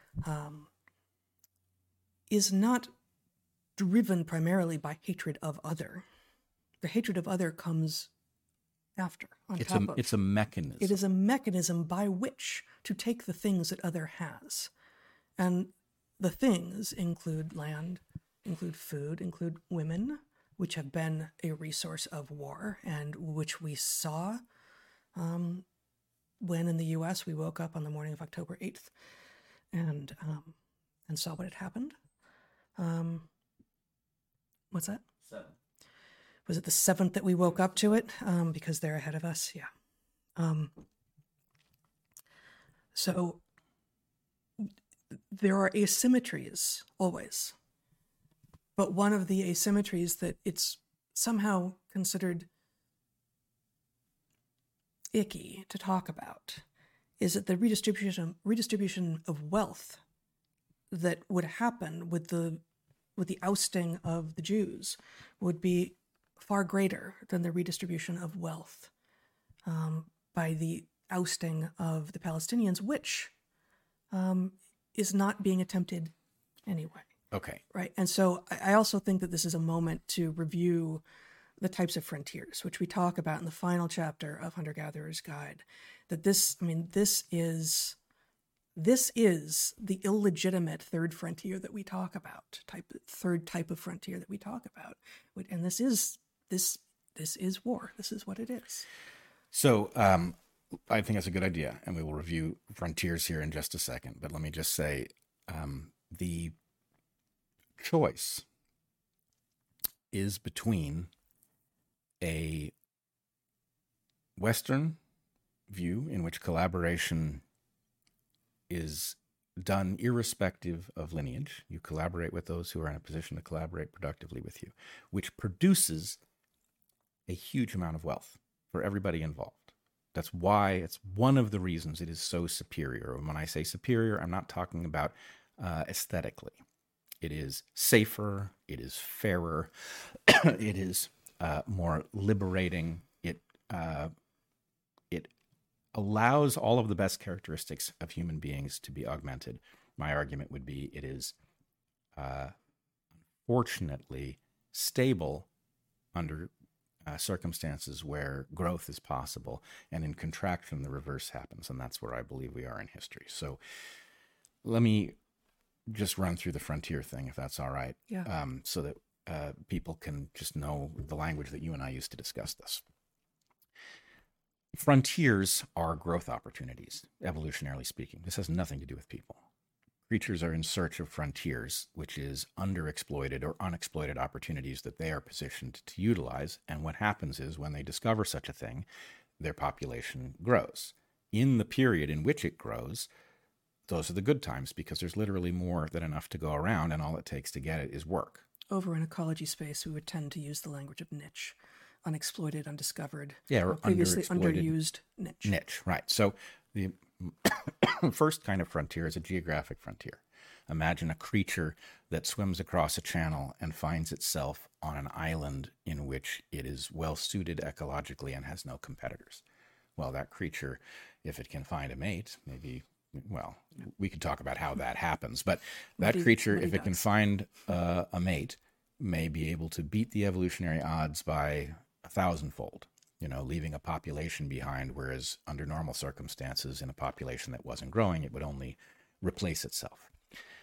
[SPEAKER 2] is not driven primarily by hatred of other. The hatred of other comes after,
[SPEAKER 1] It's a mechanism.
[SPEAKER 2] It is a mechanism by which to take the things that other has. And the things include land, include food, include women, which have been a resource of war and which we saw when in the U.S. we woke up on the morning of October 8th and saw what had happened. What's that?
[SPEAKER 1] 7.
[SPEAKER 2] Was it the 7th that we woke up to it? Because they're ahead of us? Yeah. So there are asymmetries always. But one of the asymmetries that it's somehow considered icky to talk about is that the redistribution of wealth that would happen with the ousting of the Jews would be far greater than the redistribution of wealth by the ousting of the Palestinians, which is not being attempted anyway.
[SPEAKER 1] Okay.
[SPEAKER 2] Right. And so I also think that this is a moment to review the types of frontiers, which we talk about in the final chapter of Hunter-Gatherer's Guide, that this is the illegitimate third frontier that we talk about, third type of frontier that we talk about. And this is war. This is what it is.
[SPEAKER 1] So I think that's a good idea, and we will review frontiers here in just a second. But let me just say the choice is between a Western view in which collaboration is done irrespective of lineage. You collaborate with those who are in a position to collaborate productively with you, which produces a huge amount of wealth for everybody involved. That's why it's one of the reasons it is so superior. And when I say superior, I'm not talking about aesthetically. It is safer, it is fairer, it is more liberating. It allows all of the best characteristics of human beings to be augmented. My argument would be it is fortunately stable under circumstances where growth is possible, and in contraction the reverse happens, and that's where I believe we are in history. So let me just run through the frontier thing, if that's all right.
[SPEAKER 2] Yeah.
[SPEAKER 1] So that people can just know the language that you and I used to discuss this. Frontiers are growth opportunities, evolutionarily speaking. This has nothing to do with people. Creatures are in search of frontiers, which is underexploited or unexploited opportunities that they are positioned to utilize. And what happens is when they discover such a thing, their population grows. In the period in which it grows, those are the good times because there's literally more than enough to go around, and all it takes to get it is work.
[SPEAKER 2] Over in ecology space, we would tend to use the language of niche. Unexploited, undiscovered,
[SPEAKER 1] or
[SPEAKER 2] previously underused niche.
[SPEAKER 1] Niche, right. So the first kind of frontier is a geographic frontier. Imagine a creature that swims across a channel and finds itself on an island in which it is well suited ecologically and has no competitors. Well, that creature, if it can find a mate, maybe, well, we could talk about how that happens, but that creature, if it can find a mate, may be able to beat the evolutionary odds by 1,000-fold, leaving a population behind, whereas under normal circumstances in a population that wasn't growing, it would only replace itself.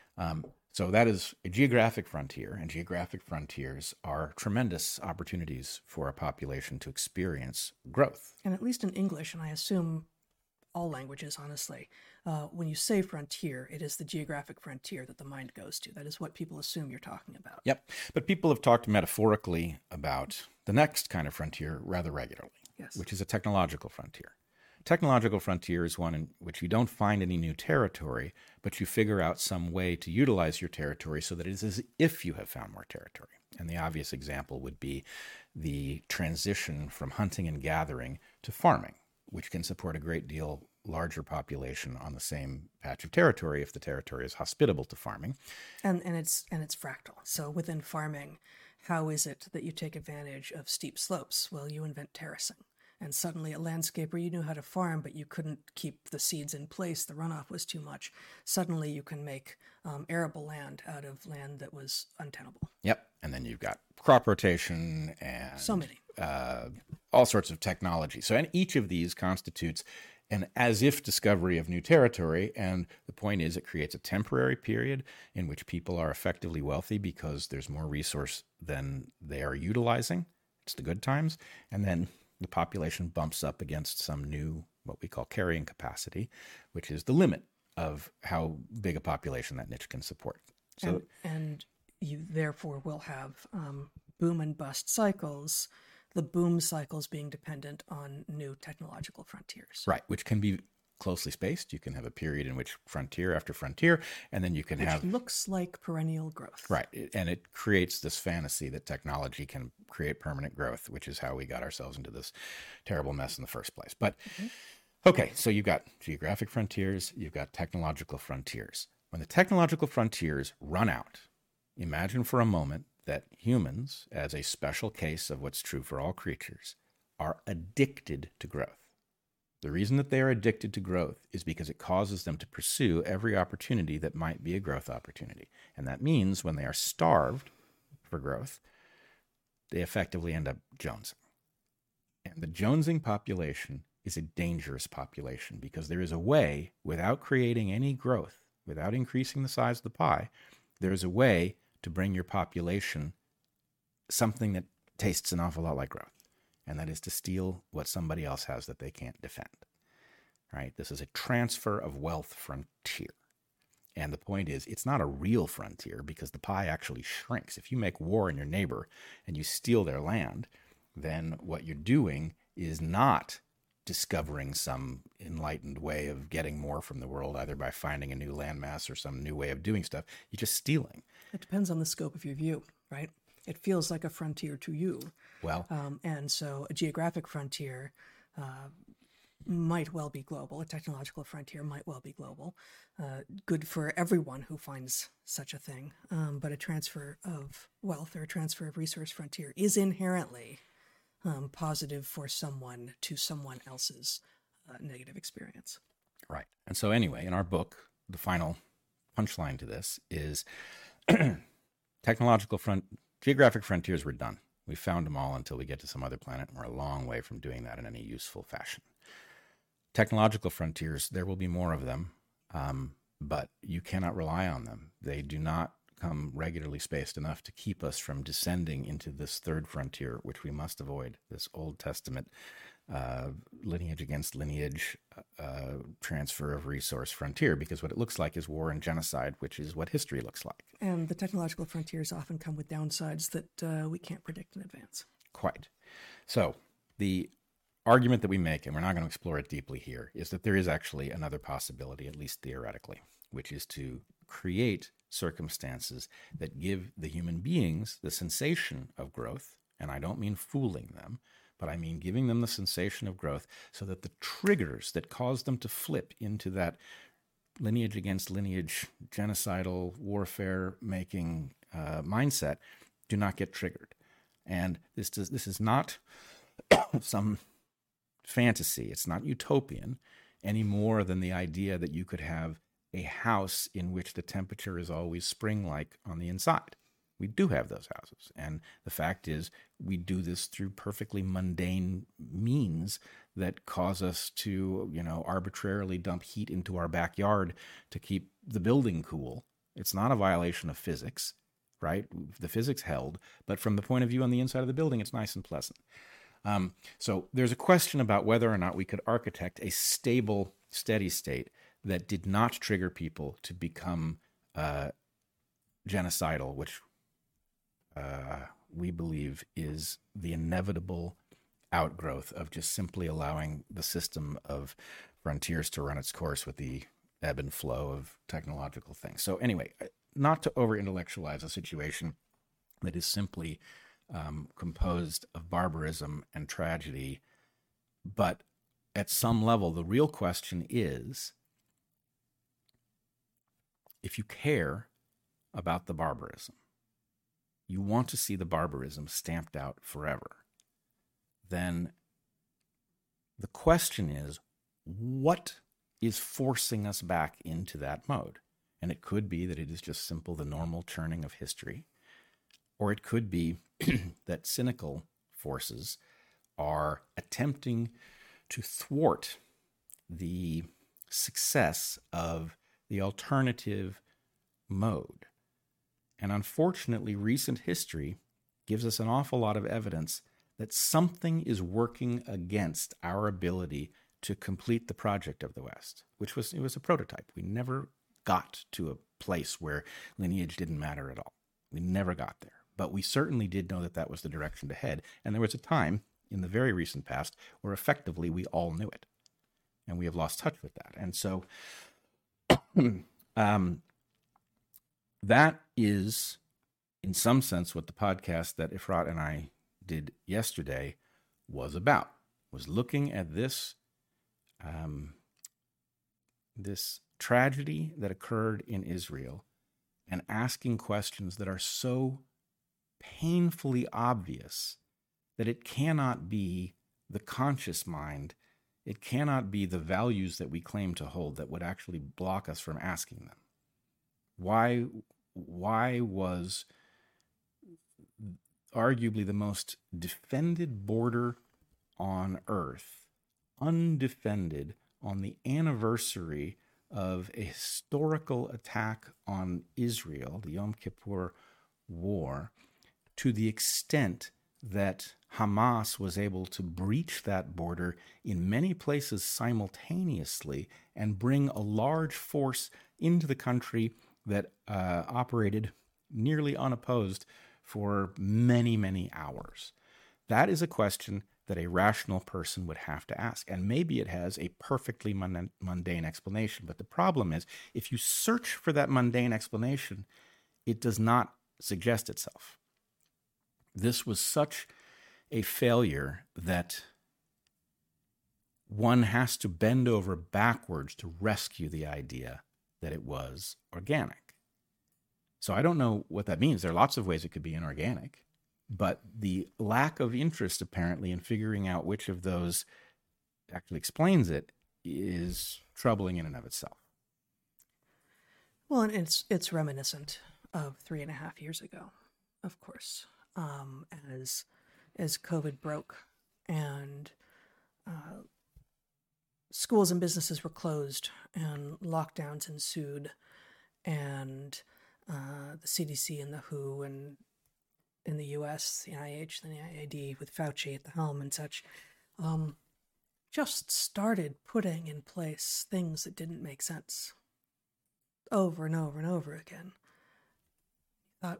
[SPEAKER 1] So that is a geographic frontier, and geographic frontiers are tremendous opportunities for a population to experience growth.
[SPEAKER 2] And at least in English, and I assume all languages, honestly, when you say frontier, it is the geographic frontier that the mind goes to. That is what people assume you're talking about.
[SPEAKER 1] Yep. But people have talked metaphorically about the next kind of frontier rather regularly,
[SPEAKER 2] yes,
[SPEAKER 1] which is a technological frontier. Technological frontier is one in which you don't find any new territory, but you figure out some way to utilize your territory so that it is as if you have found more territory. And the obvious example would be the transition from hunting and gathering to farming, which can support a great deal larger population on the same patch of territory if the territory is hospitable to farming.
[SPEAKER 2] And it's fractal. So within farming, how is it that you take advantage of steep slopes? Well, you invent terracing. And suddenly a landscape where you knew how to farm, but you couldn't keep the seeds in place, the runoff was too much. Suddenly you can make arable land out of land that was untenable.
[SPEAKER 1] Yep. And then you've got crop rotation and
[SPEAKER 2] so many.
[SPEAKER 1] All sorts of technology. So and each of these constitutes an as-if discovery of new territory, and the point is it creates a temporary period in which people are effectively wealthy because there's more resource than they are utilizing. It's the good times. And then the population bumps up against some new, what we call carrying capacity, which is the limit of how big a population that niche can support. So,
[SPEAKER 2] and you therefore will have boom and bust cycles, the boom cycles being dependent on new technological frontiers.
[SPEAKER 1] Right, which can be closely spaced. You can have a period in which frontier after frontier, and then you can
[SPEAKER 2] which looks like perennial growth.
[SPEAKER 1] Right, and it creates this fantasy that technology can create permanent growth, which is how we got ourselves into this terrible mess in the first place. But, okay, so you've got geographic frontiers, you've got technological frontiers. When the technological frontiers run out, imagine for a moment that humans, as a special case of what's true for all creatures, are addicted to growth. The reason that they are addicted to growth is because it causes them to pursue every opportunity that might be a growth opportunity. And that means when they are starved for growth, they effectively end up jonesing. And the jonesing population is a dangerous population because there is a way, without creating any growth, without increasing the size of the pie, there is a way to bring your population something that tastes an awful lot like growth. and that is to steal what somebody else has that they can't defend. Right? This is a transfer of wealth frontier. And the point is, it's not a real frontier because the pie actually shrinks. If you make war on your neighbor and you steal their land, then what you're doing is not discovering some enlightened way of getting more from the world, either by finding a new landmass or some new way of doing stuff. You're just stealing.
[SPEAKER 2] It depends on the scope of your view, right? It feels like a frontier to you.
[SPEAKER 1] Well,
[SPEAKER 2] and so a geographic frontier might well be global. A technological frontier might well be global. Good for everyone who finds such a thing. But a transfer of wealth or a transfer of resource frontier is inherently positive for someone to someone else's negative experience.
[SPEAKER 1] Right. And so anyway, in our book, the final punchline to this is geographic frontiers were done. We found them all until we get to some other planet, and we're a long way from doing that in any useful fashion. Technological frontiers, there will be more of them, but you cannot rely on them. They do not come regularly spaced enough to keep us from descending into this third frontier, which we must avoid, this Old Testament lineage against lineage transfer of resource frontier, because what it looks like is war and genocide, which is what history looks like.
[SPEAKER 2] And the technological frontiers often come with downsides that we can't predict in advance.
[SPEAKER 1] Quite. So the argument that we make, and we're not going to explore it deeply here, is that there is actually another possibility, at least theoretically, which is to create circumstances that give the human beings the sensation of growth. And I don't mean fooling them, but I mean giving them the sensation of growth so that the triggers that cause them to flip into that lineage against lineage, genocidal, warfare-making mindset do not get triggered. And this is not some fantasy. It's not utopian any more than the idea that you could have a house in which the temperature is always spring-like on the inside. We do have those houses. And the fact is, we do this through perfectly mundane means that cause us to, arbitrarily dump heat into our backyard to keep the building cool. It's not a violation of physics, right? The physics held, but from the point of view on the inside of the building, it's nice and pleasant. So there's a question about whether or not we could architect a stable, steady state that did not trigger people to become genocidal, which we believe is the inevitable outgrowth of just simply allowing the system of frontiers to run its course with the ebb and flow of technological things. So anyway, not to over-intellectualize a situation that is simply composed of barbarism and tragedy, but at some level, the real question is, if you care about the barbarism, you want to see the barbarism stamped out forever, then the question is, what is forcing us back into that mode? And it could be that it is just simple, the normal churning of history, or it could be that cynical forces are attempting to thwart the success of the alternative mode. And unfortunately, recent history gives us an awful lot of evidence that something is working against our ability to complete the project of the West, it was a prototype. We never got to a place where lineage didn't matter at all. We never got there. But we certainly did know that that was the direction to head. And there was a time in the very recent past where effectively we all knew it. And we have lost touch with that. And so that is, in some sense, what the podcast that Efrat and I did yesterday was about, was looking at this this tragedy that occurred in Israel and asking questions that are so painfully obvious that it cannot be the conscious mind, it cannot be the values that we claim to hold that would actually block us from asking them. Why was arguably the most defended border on earth undefended on the anniversary of a historical attack on Israel, the Yom Kippur War, to the extent that Hamas was able to breach that border in many places simultaneously and bring a large force into the country that operated nearly unopposed for many, many hours? That is a question that a rational person would have to ask. And maybe it has a perfectly mundane explanation. But the problem is, if you search for that mundane explanation, it does not suggest itself. This was such a failure that one has to bend over backwards to rescue the idea that it was organic. So I don't know what that means. There are lots of ways it could be inorganic, but the lack of interest apparently in figuring out which of those actually explains it is troubling in and of itself.
[SPEAKER 2] Well, and it's reminiscent of 3.5 years ago, of course, as COVID broke and schools and businesses were closed and lockdowns ensued, and the CDC and the WHO and in the US, the NIH, the NIAID with Fauci at the helm and such, just started putting in place things that didn't make sense over and over and over again. Thought,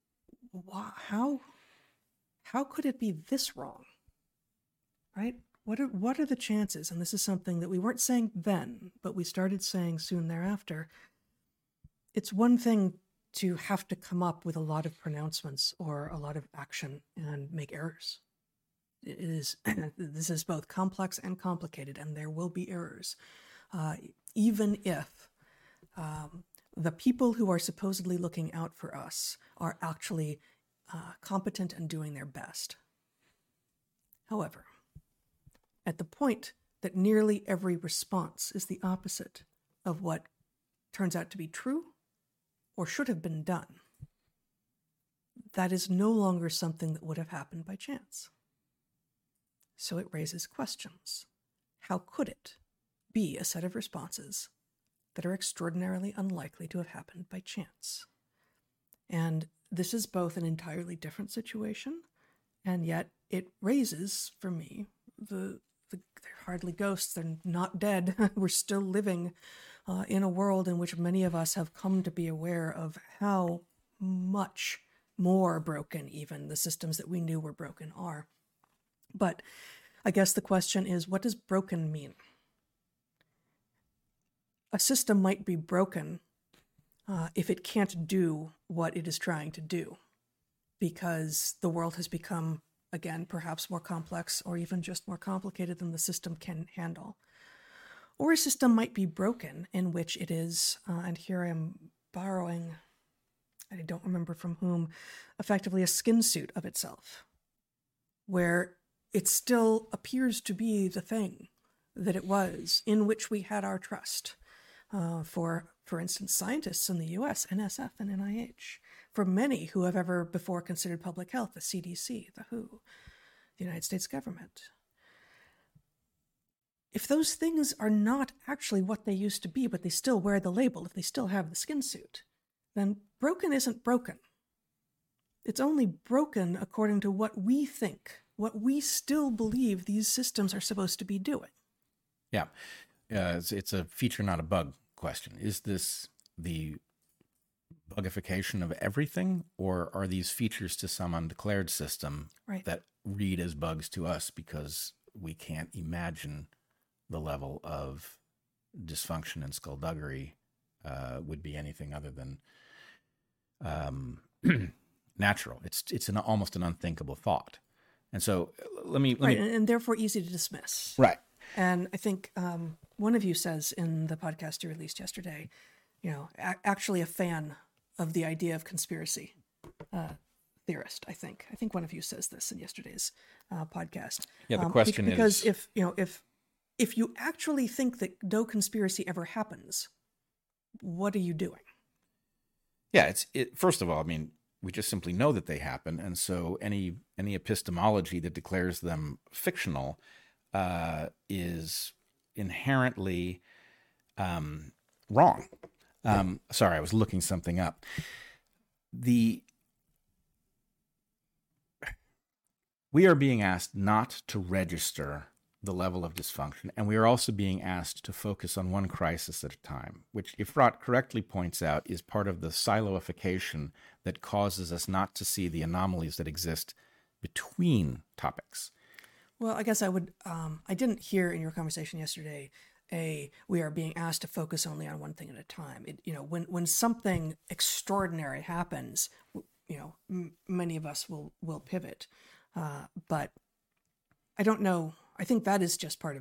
[SPEAKER 2] how could it be this wrong? Right? What are the chances? And this is something that we weren't saying then, but we started saying soon thereafter. It's one thing to have to come up with a lot of pronouncements or a lot of action and make errors. This is both complex and complicated, and there will be errors. Even if the people who are supposedly looking out for us are actually competent and doing their best. However, at the point that nearly every response is the opposite of what turns out to be true or should have been done, that is no longer something that would have happened by chance. So it raises questions. How could it be a set of responses that are extraordinarily unlikely to have happened by chance? And this is both an entirely different situation, and yet it raises, for me, they're hardly ghosts, they're not dead. We're still living in a world in which many of us have come to be aware of how much more broken even the systems that we knew were broken are. But I guess the question is, what does broken mean? A system might be broken if it can't do what it is trying to do, because the world has become, again, perhaps more complex or even just more complicated than the system can handle. Or a system might be broken in which it is, and here I'm borrowing, I don't remember from whom, effectively a skin suit of itself, where it still appears to be the thing that it was, in which we had our trust. For instance, scientists in the US, NSF and NIH, for many who have ever before considered public health, the CDC, the WHO, the United States government. If those things are not actually what they used to be, but they still wear the label, if they still have the skin suit, then broken isn't broken. It's only broken according to what we think, what we still believe these systems are supposed to be doing.
[SPEAKER 1] Yeah, it's a feature, not a bug question. Is this the bugification of everything, or are these features to some undeclared system that read as bugs to us because we can't imagine the level of dysfunction and skullduggery would be anything other than natural? It's almost an unthinkable thought. And so let me
[SPEAKER 2] and therefore easy to dismiss.
[SPEAKER 1] Right.
[SPEAKER 2] And I think one of you says in the podcast you released yesterday, actually a fan of the idea of conspiracy theorist. I think one of you says this in yesterday's podcast.
[SPEAKER 1] Yeah, the question
[SPEAKER 2] because
[SPEAKER 1] is,
[SPEAKER 2] if you actually think that no conspiracy ever happens, what are you doing?
[SPEAKER 1] Yeah, first of all, I mean, we just simply know that they happen, and so any epistemology that declares them fictional is inherently wrong. Sorry, I was looking something up. We we are being asked not to register the level of dysfunction, and we are also being asked to focus on one crisis at a time, which Efrat correctly points out is part of the siloification that causes us not to see the anomalies that exist between topics.
[SPEAKER 2] Well, I guess I would. I didn't hear in your conversation yesterday we are being asked to focus only on one thing at a time. When something extraordinary happens, many of us will pivot, but I don't know. I think that is just part of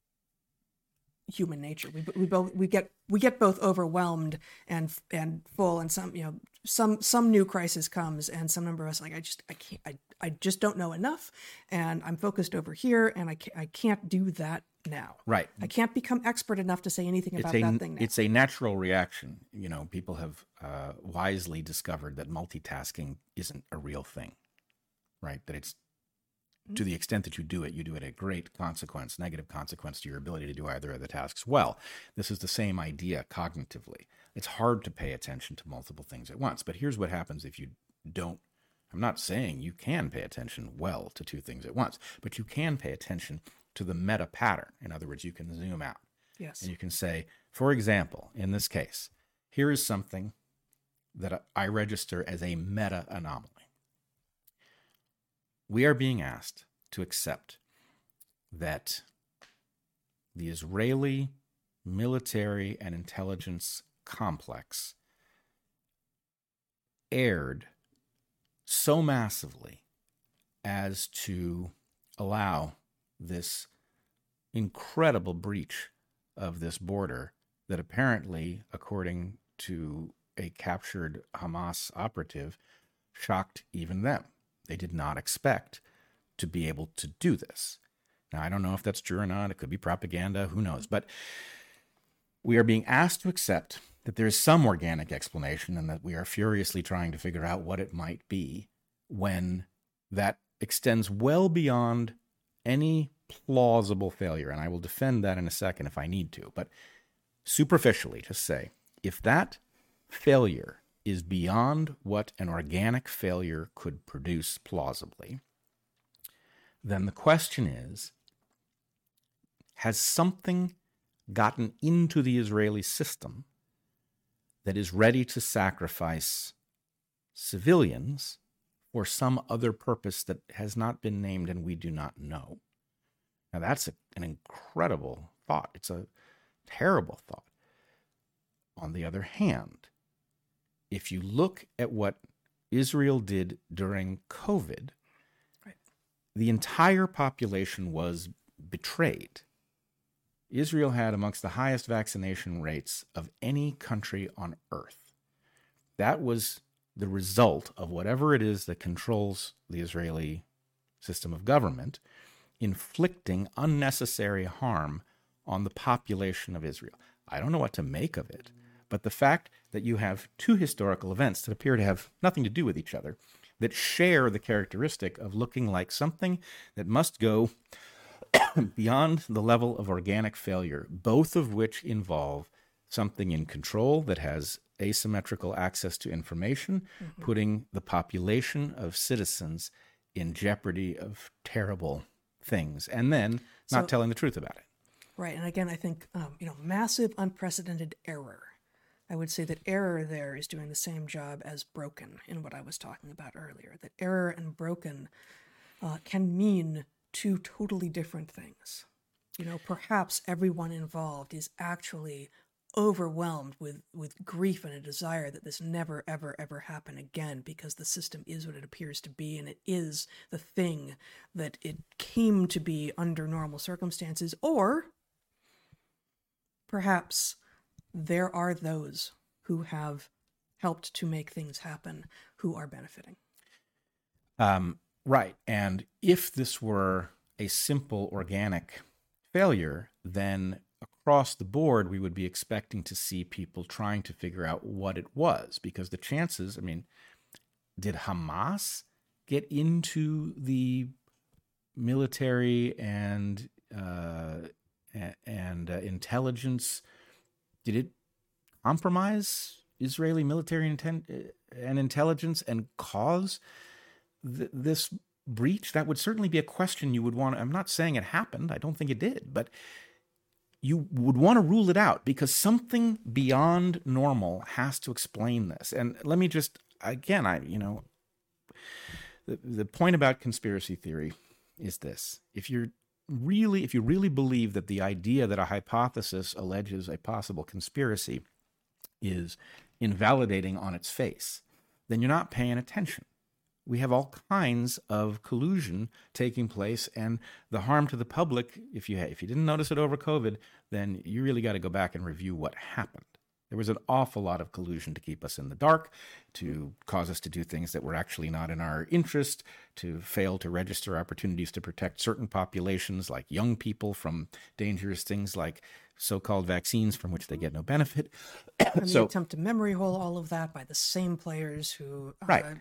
[SPEAKER 2] human nature. We get both overwhelmed and full, and some new crisis comes, and some number of us I just don't know enough, and I'm focused over here, and I can't do that now.
[SPEAKER 1] Right.
[SPEAKER 2] I can't become expert enough to say anything about that thing now.
[SPEAKER 1] It's a natural reaction. People have wisely discovered that multitasking isn't a real thing, right? That it's to the extent that you do it at great consequence, negative consequence to your ability to do either of the tasks well. This is the same idea cognitively. It's hard to pay attention to multiple things at once, but here's what happens if you don't. I'm not saying you can pay attention well to two things at once, but you can pay attention to the meta pattern. In other words, you can zoom out.
[SPEAKER 2] Yes.
[SPEAKER 1] And you can say, for example, in this case, here is something that I register as a meta anomaly. We are being asked to accept that the Israeli military and intelligence complex erred so massively as to allow this incredible breach of this border that apparently, according to a captured Hamas operative, shocked even them. They did not expect to be able to do this. Now, I don't know if that's true or not. It could be propaganda. Who knows? But we are being asked to accept that there is some organic explanation and that we are furiously trying to figure out what it might be when that extends well beyond any plausible failure. And I will defend that in a second if I need to. But superficially, just say, if that failure is beyond what an organic failure could produce plausibly, then the question is, has something gotten into the Israeli system that is ready to sacrifice civilians for some other purpose that has not been named and we do not know? Now, that's an incredible thought. It's a terrible thought. On the other hand, if you look at what Israel did during COVID,
[SPEAKER 2] right,
[SPEAKER 1] the entire population was betrayed. Israel had amongst the highest vaccination rates of any country on earth. That was the result of whatever it is that controls the Israeli system of government, inflicting unnecessary harm on the population of Israel. I don't know what to make of it, but the fact that you have two historical events that appear to have nothing to do with each other, that share the characteristic of looking like something that must go beyond the level of organic failure, both of which involve something in control that has asymmetrical access to information, putting the population of citizens in jeopardy of terrible things, and then not telling the truth about it.
[SPEAKER 2] Right. And again, I think, massive, unprecedented error. I would say that error there is doing the same job as broken in what I was talking about earlier. That error and broken can mean two totally different things. Perhaps everyone involved is actually overwhelmed with grief and a desire that this never, ever, ever happen again, because the system is what it appears to be, and it is the thing that it came to be under normal circumstances. Or perhaps there are those who have helped to make things happen who are benefiting.
[SPEAKER 1] Right. And if this were a simple organic failure, then across the board, we would be expecting to see people trying to figure out what it was, because the chances, did Hamas get into the military and intelligence? Did it compromise Israeli military and intelligence and cause this breach, that would certainly be a question you would want. I'm not saying it happened. I don't think it did, but you would want to rule it out because something beyond normal has to explain this. And let me just, again, the point about conspiracy theory is this. If you really believe that the idea that a hypothesis alleges a possible conspiracy is invalidating on its face, then you're not paying attention. We have all kinds of collusion taking place, and the harm to the public, if you didn't notice it over COVID, then you really got to go back and review what happened. There was an awful lot of collusion to keep us in the dark, to cause us to do things that were actually not in our interest, to fail to register opportunities to protect certain populations like young people from dangerous things like so-called vaccines from which they get no benefit.
[SPEAKER 2] And the attempt to memory hole all of that by the same players who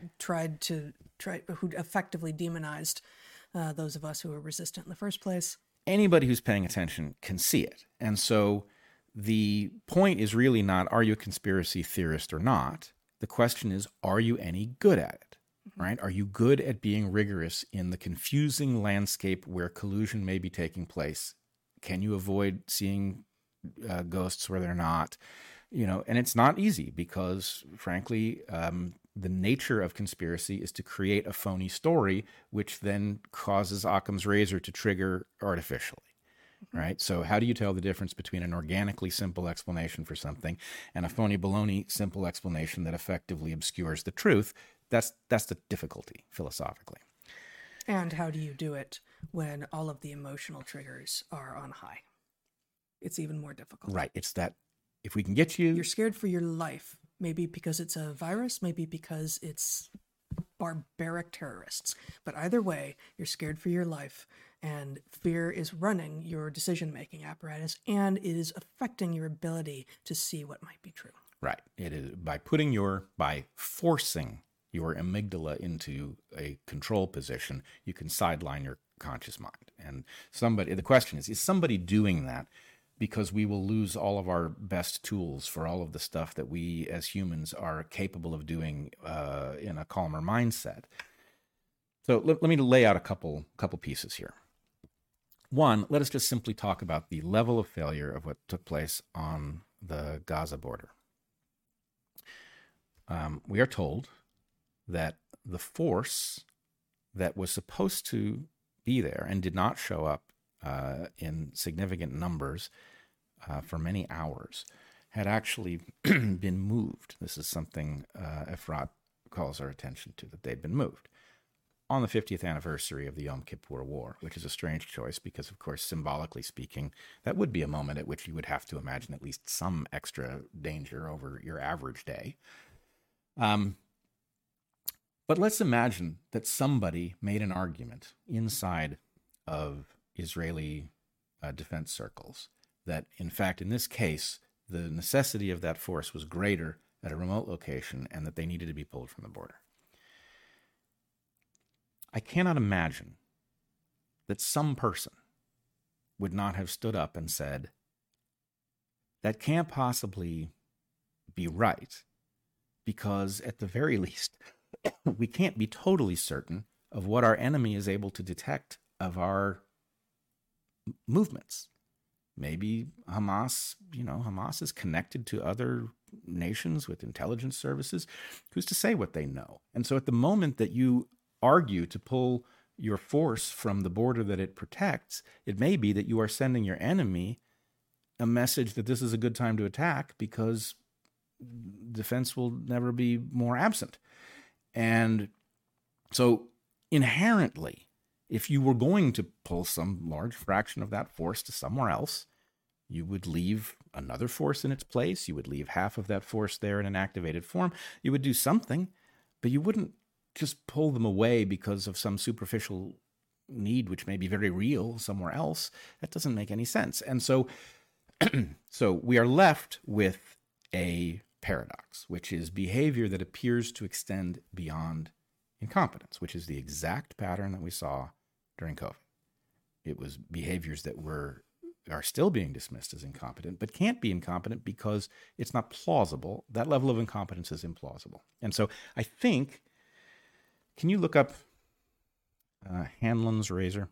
[SPEAKER 2] who effectively demonized those of us who were resistant in the first place.
[SPEAKER 1] Anybody who's paying attention can see it. And so the point is really not, are you a conspiracy theorist or not? The question is, are you any good at it? Right? Are you good at being rigorous in the confusing landscape where collusion may be taking place? Can you avoid seeing ghosts where they're not? And it's not easy because, frankly, the nature of conspiracy is to create a phony story, which then causes Occam's razor to trigger artificially. Right? So how do you tell the difference between an organically simple explanation for something and a phony baloney simple explanation that effectively obscures the truth? That's the difficulty philosophically.
[SPEAKER 2] And how do you do it when all of the emotional triggers are on high? It's even more difficult.
[SPEAKER 1] Right. It's that if we can get you...
[SPEAKER 2] You're scared for your life, maybe because it's a virus, maybe because it's barbaric terrorists. But either way, you're scared for your life, and fear is running your decision-making apparatus, and it is affecting your ability to see what might be true.
[SPEAKER 1] Right. It is by forcing your amygdala into a control position, you can sideline your conscious mind. And the question is somebody doing that because we will lose all of our best tools for all of the stuff that we as humans are capable of doing in a calmer mindset? So let me lay out a couple pieces here. One, let us just simply talk about the level of failure of what took place on the Gaza border. We are told that the force that was supposed to be there and did not show up in significant numbers for many hours had actually been moved. This is something Efrat calls our attention to, that they'd been moved on the 50th anniversary of the Yom Kippur War, which is a strange choice because, of course, symbolically speaking, that would be a moment at which you would have to imagine at least some extra danger over your average day. But let's imagine that somebody made an argument inside of Israeli defense circles that, in fact, in this case, the necessity of that force was greater at a remote location and that they needed to be pulled from the border. I cannot imagine that some person would not have stood up and said, that can't possibly be right, because at the very least, we can't be totally certain of what our enemy is able to detect of our movements. Maybe Hamas is connected to other nations with intelligence services. Who's to say what they know? And so at the moment that you argue to pull your force from the border that it protects, it may be that you are sending your enemy a message that this is a good time to attack because defense will never be more absent. And so inherently, if you were going to pull some large fraction of that force to somewhere else, you would leave another force in its place. You would leave half of that force there in an activated form. You would do something, but you wouldn't just pull them away because of some superficial need, which may be very real somewhere else. That doesn't make any sense. And so, so we are left with a paradox, which is behavior that appears to extend beyond incompetence, which is the exact pattern that we saw during COVID. It was behaviors that are still being dismissed as incompetent, but can't be incompetent because it's not plausible. That level of incompetence is implausible. And so I think, can you look up Hanlon's razor.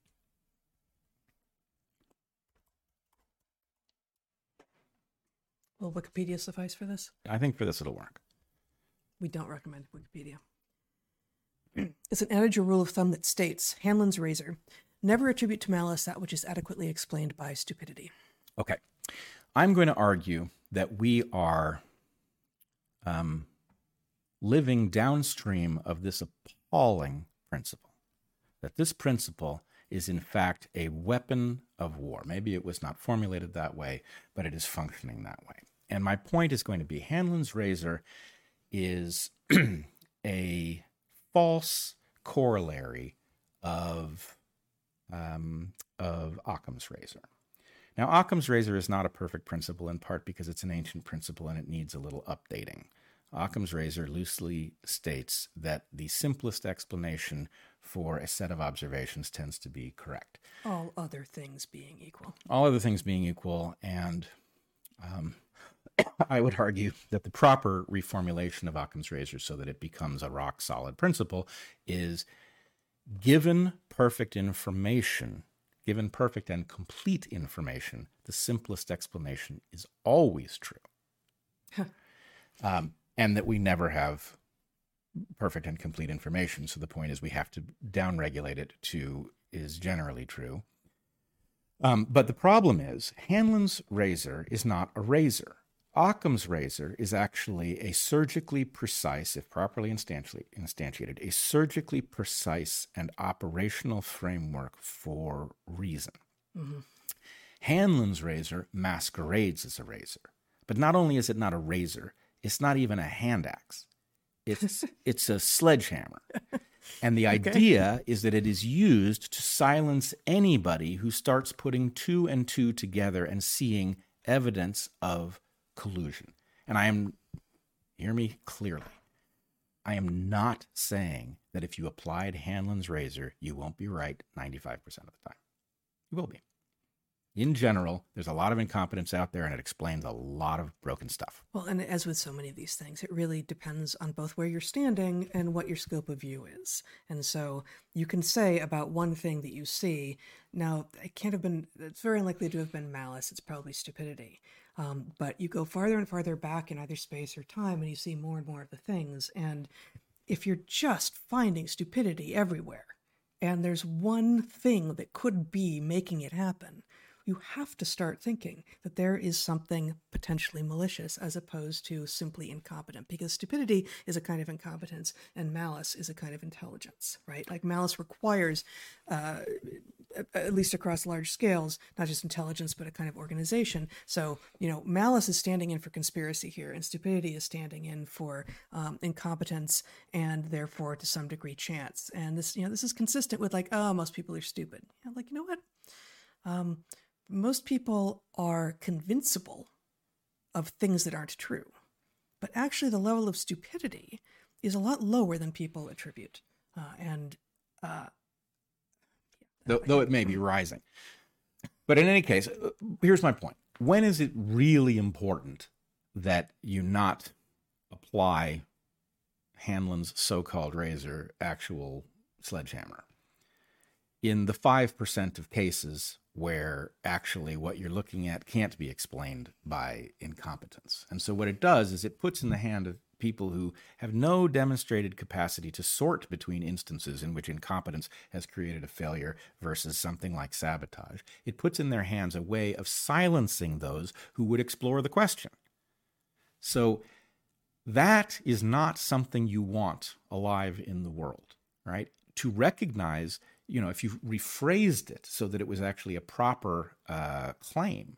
[SPEAKER 2] Will Wikipedia suffice for this?
[SPEAKER 1] I think for this it'll work.
[SPEAKER 2] We don't recommend Wikipedia. It's an adage or rule of thumb that states, Hanlon's razor, never attribute to malice that which is adequately explained by stupidity.
[SPEAKER 1] Okay. I'm going to argue that we are living downstream of this appalling principle, that this principle is in fact a weapon of war. Maybe it was not formulated that way, but it is functioning that way. And my point is going to be Hanlon's razor is a false corollary of Occam's razor. Now, Occam's razor is not a perfect principle, in part because it's an ancient principle and it needs a little updating. Occam's razor loosely states that the simplest explanation for a set of observations tends to be correct.
[SPEAKER 2] All other things being equal.
[SPEAKER 1] All other things being equal, and I would argue that the proper reformulation of Occam's razor so that it becomes a rock-solid principle is given perfect information, given perfect and complete information, the simplest explanation is always true. And that we never have perfect and complete information. So the point is we have to downregulate it to is generally true. But the problem is Hanlon's razor is not a razor. Occam's razor is actually a surgically precise, if properly instantiated, a surgically precise and operational framework for reason. Mm-hmm. Hanlon's razor masquerades as a razor. But not only is it not a razor, it's not even a hand axe. It's a sledgehammer. And the idea is that it is used to silence anybody who starts putting two and two together and seeing evidence of collusion. And hear me clearly, I am not saying that if you applied Hanlon's razor, you won't be right 95% of the time. You will be. In general, there's a lot of incompetence out there, and it explains a lot of broken stuff.
[SPEAKER 2] Well, and as with so many of these things, it really depends on both where you're standing and what your scope of view is. And so you can say about one thing that you see, now, it's very unlikely to have been malice, it's probably stupidity. But you go farther and farther back in either space or time, and you see more and more of the things. And if you're just finding stupidity everywhere, and there's one thing that could be making it happen, you have to start thinking that there is something potentially malicious as opposed to simply incompetent, because stupidity is a kind of incompetence and malice is a kind of intelligence, right? Like malice requires, at least across large scales, not just intelligence, but a kind of organization. So, malice is standing in for conspiracy here, and stupidity is standing in for incompetence and therefore to some degree chance. And this is consistent with most people are stupid. You know what? Most people are convincible of things that aren't true, but actually the level of stupidity is a lot lower than people attribute.
[SPEAKER 1] Though it may be rising. But in any case, here's my point. When is it really important that you not apply Hanlon's so-called razor, actual sledgehammer? In the 5% of cases where actually what you're looking at can't be explained by incompetence. And so what it does is it puts in the hand of people who have no demonstrated capacity to sort between instances in which incompetence has created a failure versus something like sabotage. It puts in their hands a way of silencing those who would explore the question. So that is not something you want alive in the world, right? To recognize, if you rephrased it so that it was actually a proper claim,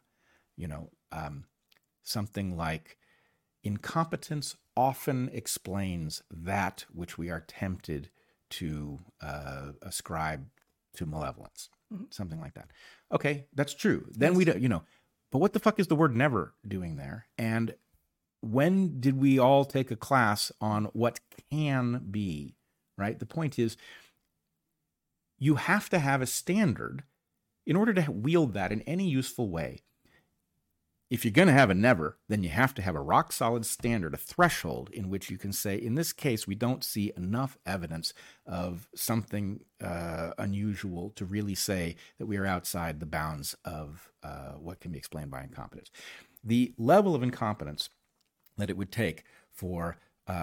[SPEAKER 1] something like incompetence often explains that which we are tempted to ascribe to malevolence, something like that. Okay, that's true. Then we don't, but what the fuck is the word never doing there? And when did we all take a class on what can be, right? The point is, you have to have a standard in order to wield that in any useful way. if you're going to have a never, then you have to have a rock solid standard, a threshold in which you can say, in this case, we don't see enough evidence of something unusual to really say that we are outside the bounds of what can be explained by incompetence. The level of incompetence that it would take for,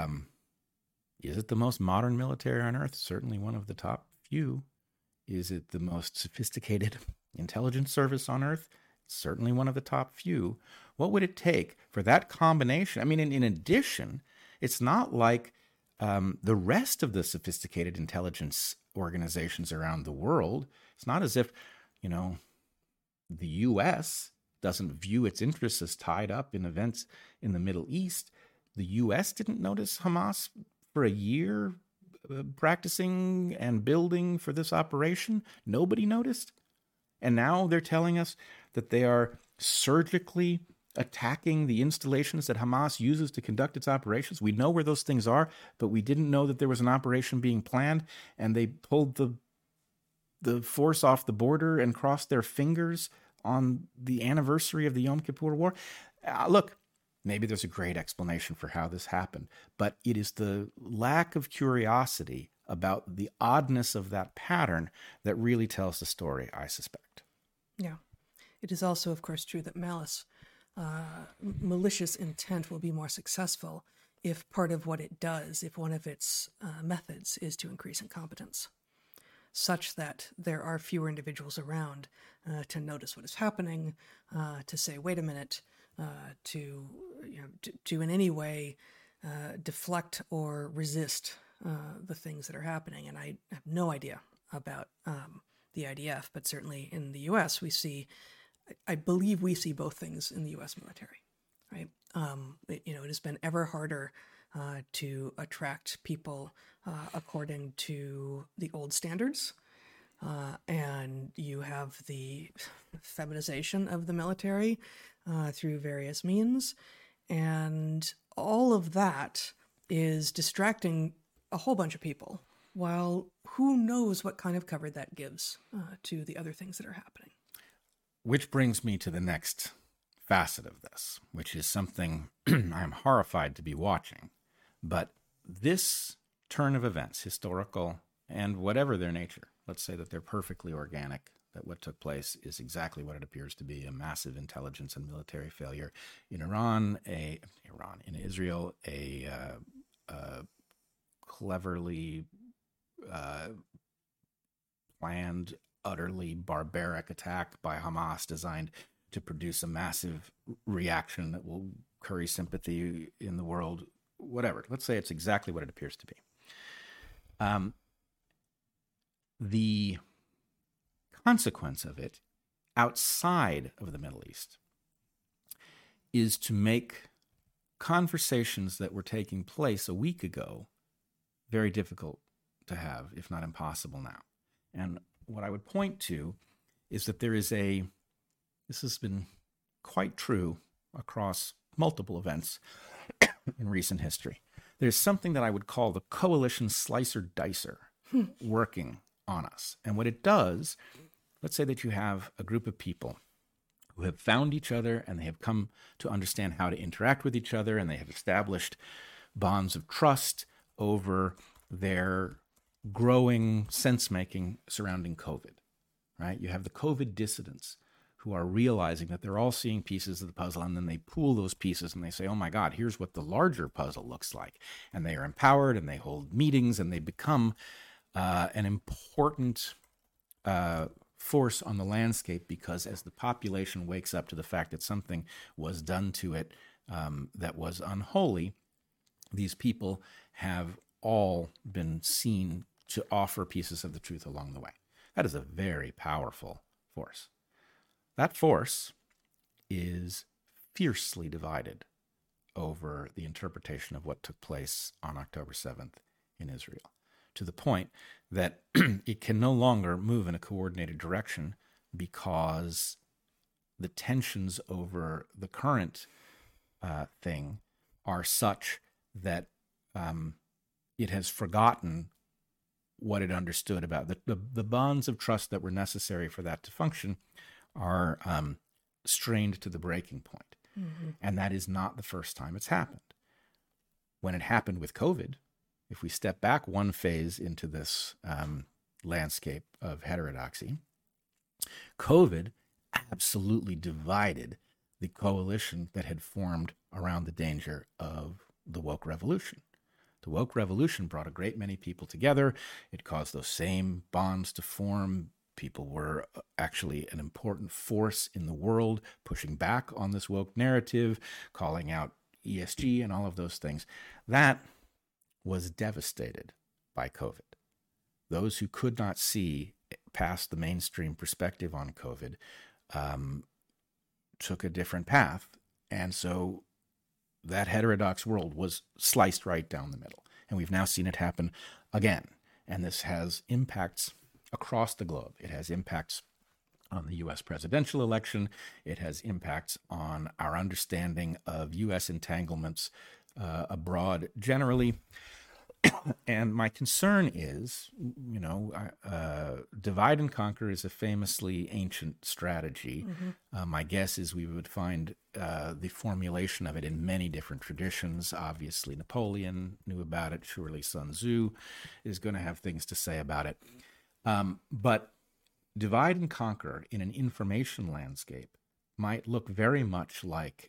[SPEAKER 1] is it the most modern military on earth? Certainly one of the top few. Is it the most sophisticated intelligence service on earth? Certainly one of the top few. What would it take for that combination? I mean, in addition, it's not like the rest of the sophisticated intelligence organizations around the world. It's not as if, the U.S. doesn't view its interests as tied up in events in the Middle East. The U.S. didn't notice Hamas for a year practicing and building for this operation. Nobody noticed. And now they're telling us that they are surgically attacking the installations that Hamas uses to conduct its operations. We know where those things are, but we didn't know that there was an operation being planned, and they pulled the force off the border and crossed their fingers on the anniversary of the Yom Kippur War. Look, maybe there's a great explanation for how this happened, but it is the lack of curiosity about the oddness of that pattern that really tells the story, I suspect.
[SPEAKER 2] Yeah. It is also, of course, true that malicious intent will be more successful if part of what it does, if one of its methods is to increase incompetence, such that there are fewer individuals around to notice what is happening, to say, wait a minute, to in any way deflect or resist the things that are happening. And I have no idea about the IDF, but certainly in the U.S. I believe we see both things in the U.S. military, right? It has been ever harder to attract people according to the old standards. And you have the feminization of the military through various means. And all of that is distracting a whole bunch of people, while who knows what kind of cover that gives to the other things that are happening.
[SPEAKER 1] Which brings me to the next facet of this, which is something I'm horrified to be watching. But this turn of events, historical and whatever their nature, let's say that they're perfectly organic, that what took place is exactly what it appears to be, a massive intelligence and military failure in in Israel, a cleverly planned, utterly barbaric attack by Hamas designed to produce a massive reaction that will curry sympathy in the world, whatever. Let's say it's exactly what it appears to be. The consequence of it outside of the Middle East is to make conversations that were taking place a week ago very difficult to have, if not impossible now. And what I would point to is that this has been quite true across multiple events in recent history. There's something that I would call the coalition slicer-dicer working on us. And what it does, let's say that you have a group of people who have found each other and they have come to understand how to interact with each other, and they have established bonds of trust over their growing sense-making surrounding COVID, right? You have the COVID dissidents who are realizing that they're all seeing pieces of the puzzle, and then they pool those pieces and they say, oh my God, here's what the larger puzzle looks like. And they are empowered and they hold meetings and they become an important force on the landscape, because as the population wakes up to the fact that something was done to it that was unholy, these people have all been seen to offer pieces of the truth along the way. That is a very powerful force. That force is fiercely divided over the interpretation of what took place on October 7th in Israel, to the point that it can no longer move in a coordinated direction because the tensions over the current thing are such that it has forgotten what it understood about the bonds of trust that were necessary for that to function are strained to the breaking point. And that is not the first time it's happened. When it happened with COVID, if we step back one phase into this landscape of heterodoxy, COVID absolutely divided the coalition that had formed around the danger of the woke revolution. The woke revolution brought a great many people together. It caused those same bonds to form. People were actually an important force in the world, pushing back on this woke narrative, calling out ESG and all of those things. That was devastated by COVID. Those who could not see past the mainstream perspective on COVID took a different path. And so that heterodox world was sliced right down the middle. And we've now seen it happen again. And this has impacts across the globe. It has impacts on the U.S. presidential election. It has impacts on our understanding of U.S. entanglements abroad generally. And my concern is, divide and conquer is a famously ancient strategy. My guess is we would find the formulation of it in many different traditions. Obviously, Napoleon knew about it. Surely Sun Tzu is going to have things to say about it. But divide and conquer in an information landscape might look very much like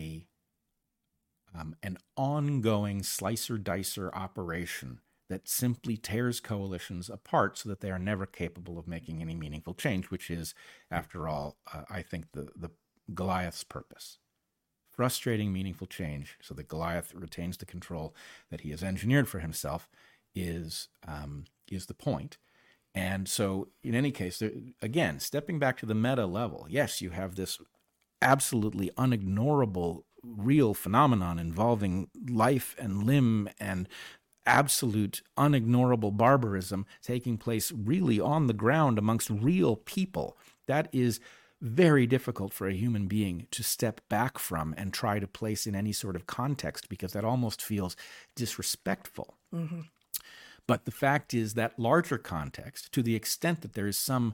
[SPEAKER 1] an ongoing slicer-dicer operation that simply tears coalitions apart so that they are never capable of making any meaningful change, which is, after all, I think the Goliath's purpose. Frustrating meaningful change so that Goliath retains the control that he has engineered for himself is the point. And so, in any case, again, stepping back to the meta level, yes, you have this absolutely unignorable real phenomenon involving life and limb and absolute unignorable barbarism taking place really on the ground amongst real people. That is very difficult for a human being to step back from and try to place in any sort of context, because that almost feels disrespectful. But the fact is that larger context, to the extent that there is some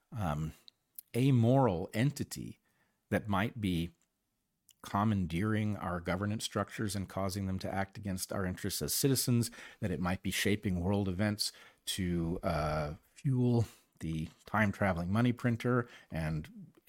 [SPEAKER 1] amoral entity that might be commandeering our governance structures and causing them to act against our interests as citizens, that it might be shaping world events to fuel the time-traveling money printer and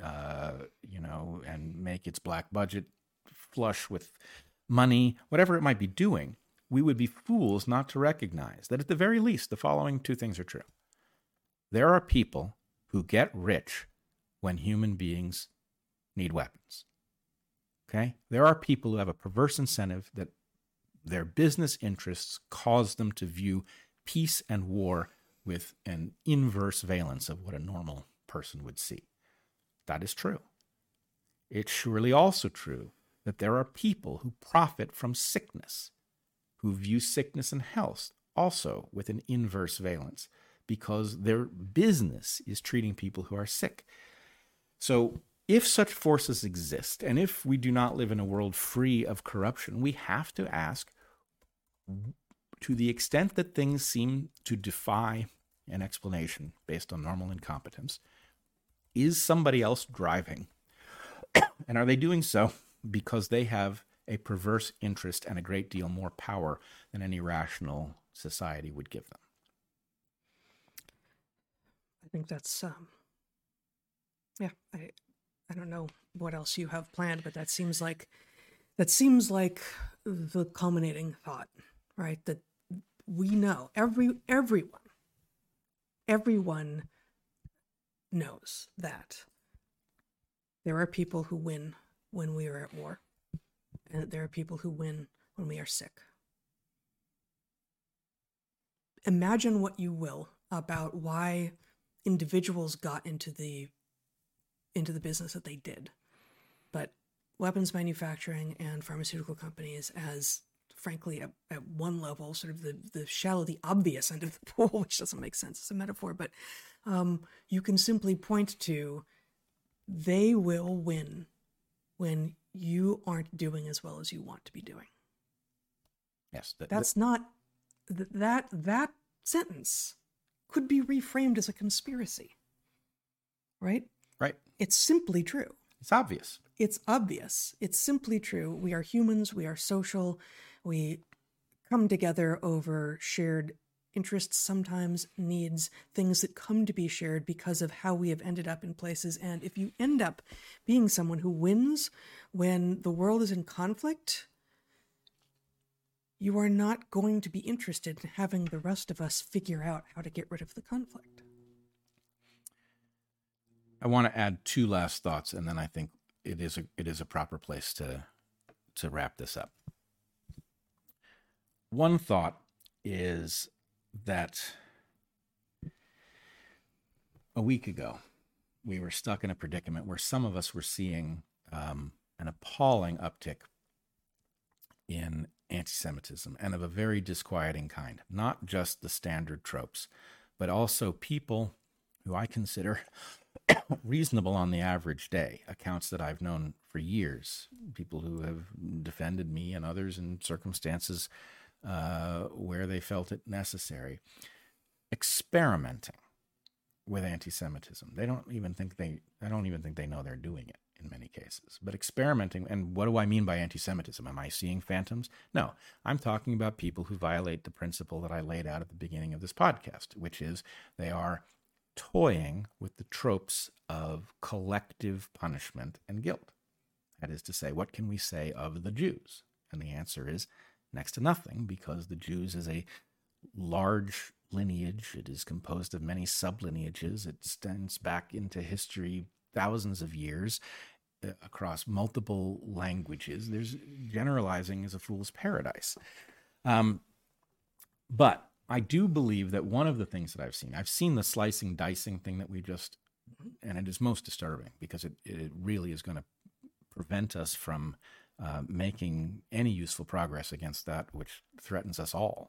[SPEAKER 1] make its black budget flush with money, whatever it might be doing, we would be fools not to recognize that at the very least, the following two things are true. There are people who get rich when human beings need weapons. Okay? There are people who have a perverse incentive that their business interests cause them to view peace and war with an inverse valence of what a normal person would see. That is true. It's surely also true that there are people who profit from sickness, who view sickness and health also with an inverse valence, because their business is treating people who are sick. So if such forces exist, and if we do not live in a world free of corruption, we have to ask, to the extent that things seem to defy an explanation based on normal incompetence, is somebody else driving? And are they doing so because they have a perverse interest and a great deal more power than any rational society would give them?
[SPEAKER 2] I think that's, I don't know what else you have planned, but that seems like the culminating thought, right? That we know, everyone knows that there are people who win when we are at war, and that there are people who win when we are sick. Imagine what you will about why individuals got into the business that they did. But weapons manufacturing and pharmaceutical companies, as frankly at one level, sort of the shallow, the obvious end of the pool, which doesn't make sense as a metaphor, but you can simply point to, they will win when you aren't doing as well as you want to be doing.
[SPEAKER 1] Yes.
[SPEAKER 2] That sentence could be reframed as a conspiracy, right?
[SPEAKER 1] Right.
[SPEAKER 2] It's simply true.
[SPEAKER 1] It's obvious.
[SPEAKER 2] it's obvious. It's simply true. We are humans. We are social. We come together over shared interests, sometimes needs, things that come to be shared because of how we have ended up in places. And if you end up being someone who wins when the world is in conflict, you are not going to be interested in having the rest of us figure out how to get rid of the conflict.
[SPEAKER 1] I want to add two last thoughts, and then I think it is a proper place to wrap this up. One thought is that a week ago, we were stuck in a predicament where some of us were seeing an appalling uptick in anti-Semitism, and of a very disquieting kind. Not just the standard tropes, but also people who I consider reasonable on the average day, accounts that I've known for years, people who have defended me and others in circumstances where they felt it necessary, experimenting with anti-Semitism. I don't even think they know they're doing it in many cases, but experimenting. And what do I mean by anti-Semitism? Am I seeing phantoms? No, I'm talking about people who violate the principle that I laid out at the beginning of this podcast, which is they are toying with the tropes of collective punishment and guilt. That is to say, what can we say of the Jews? And the answer is next to nothing, because the Jews is a large lineage. It is composed of many sublineages. It extends back into history thousands of years across multiple languages. There's generalizing is a fool's paradise. But I do believe that one of the things that I've seen the slicing, dicing thing that we just, and it is most disturbing because it really is going to prevent us from making any useful progress against that which threatens us all.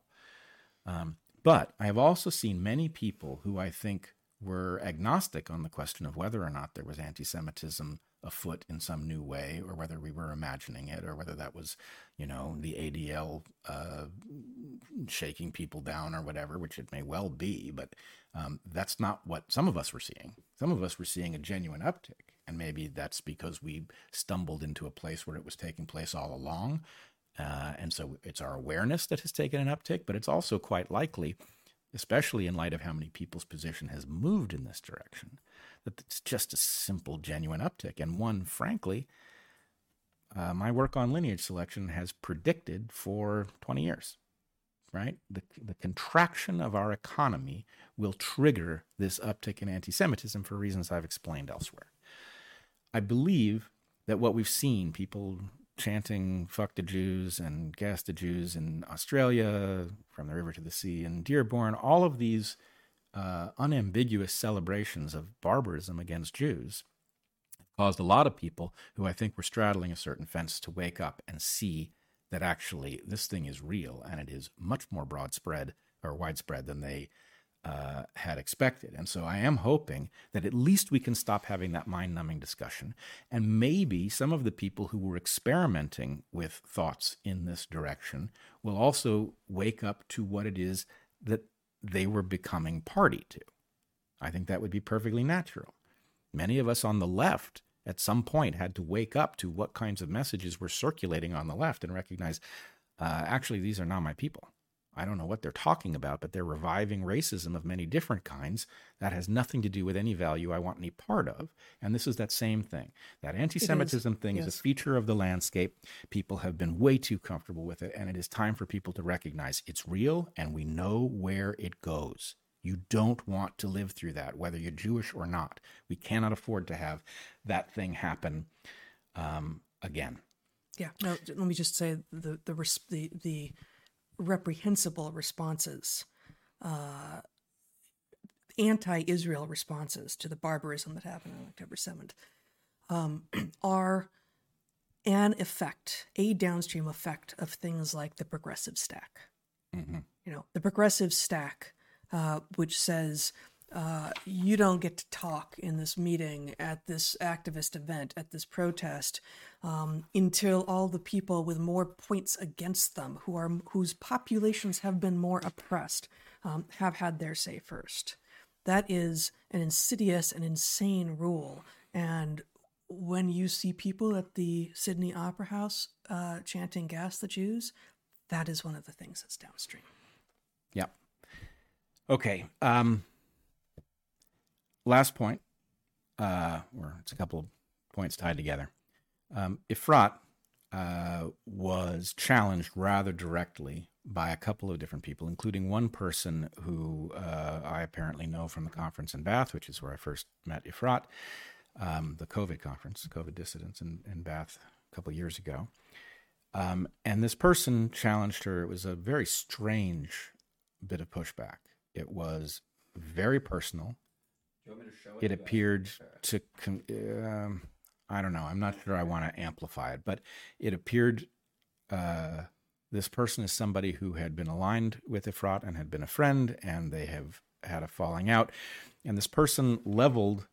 [SPEAKER 1] But I have also seen many people who I think were agnostic on the question of whether or not there was anti-Semitism afoot in some new way, or whether we were imagining it, or whether that was, the ADL shaking people down or whatever, which it may well be, but that's not what some of us were seeing. Some of us were seeing a genuine uptick, and maybe that's because we stumbled into a place where it was taking place all along, and so it's our awareness that has taken an uptick, but it's also quite likely, especially in light of how many people's position has moved in this direction, that it's just a simple, genuine uptick. And one, frankly, my work on lineage selection has predicted for 20 years, right? The contraction of our economy will trigger this uptick in anti-Semitism for reasons I've explained elsewhere. I believe that what we've seen, people chanting "fuck the Jews" and "gas the Jews" in Australia, From the River to the Sea in Dearborn, all of these unambiguous celebrations of barbarism against Jews caused a lot of people who I think were straddling a certain fence to wake up and see that actually this thing is real, and it is much more widespread than they had expected. And so I am hoping that at least we can stop having that mind-numbing discussion, and maybe some of the people who were experimenting with thoughts in this direction will also wake up to what it is that they were becoming party to. I think that would be perfectly natural. Many of us on the left at some point had to wake up to what kinds of messages were circulating on the left and recognize, actually, these are not my people. I don't know what they're talking about, but they're reviving racism of many different kinds that has nothing to do with any value I want any part of. And this is that same thing. That anti-Semitism thing is a feature of the landscape. People have been way too comfortable with it, and it is time for people to recognize it's real, and we know where it goes. You don't want to live through that, whether you're Jewish or not. We cannot afford to have that thing happen again.
[SPEAKER 2] Yeah. No, let me just say the reprehensible responses, anti-Israel responses to the barbarism that happened on October 7th, are a downstream effect of things like the progressive stack. Mm-hmm. The progressive stack, which says you don't get to talk in this meeting, at this activist event, at this protest, until all the people with more points against them, whose populations have been more oppressed, have had their say first. That is an insidious and insane rule, and when you see people at the Sydney Opera House chanting "Gas the Jews," that is one of the things that's downstream.
[SPEAKER 1] Yeah. Okay. Last point, or it's a couple of points tied together. Efrat was challenged rather directly by a couple of different people, including one person who I apparently know from the conference in Bath, which is where I first met Efrat, the COVID conference, COVID dissidents in Bath a couple of years ago. And this person challenged her. It was a very strange bit of pushback. It was very personal. Do you want me to show it? It appeared to, I don't know, I'm not sure I want to amplify it, but it appeared this person is somebody who had been aligned with Efrat and had been a friend, and they have had a falling out. And this person leveled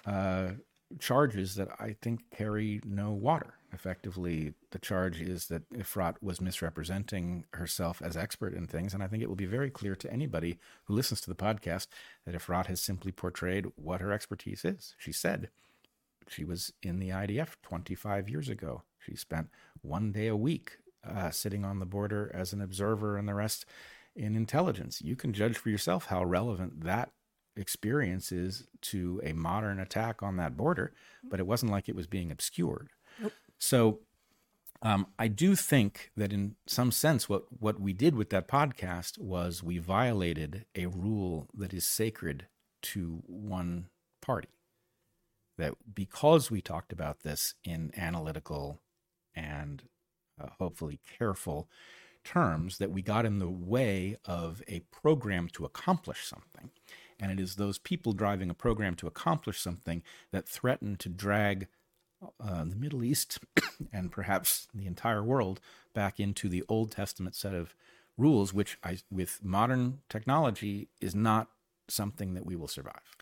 [SPEAKER 1] charges that I think carry no water. Effectively, the charge is that Efrat was misrepresenting herself as expert in things, and I think it will be very clear to anybody who listens to the podcast that Efrat has simply portrayed what her expertise is. She said she was in the IDF 25 years ago. She spent one day a week sitting on the border as an observer and the rest in intelligence. You can judge for yourself how relevant that experience is to a modern attack on that border, but it wasn't like it was being obscured. Nope. So I do think that in some sense what we did with that podcast was we violated a rule that is sacred to one party. That because we talked about this in analytical and hopefully careful terms, that we got in the way of a program to accomplish something. And it is those people driving a program to accomplish something that threaten to drag the Middle East and perhaps the entire world back into the Old Testament set of rules, which with modern technology is not something that we will survive.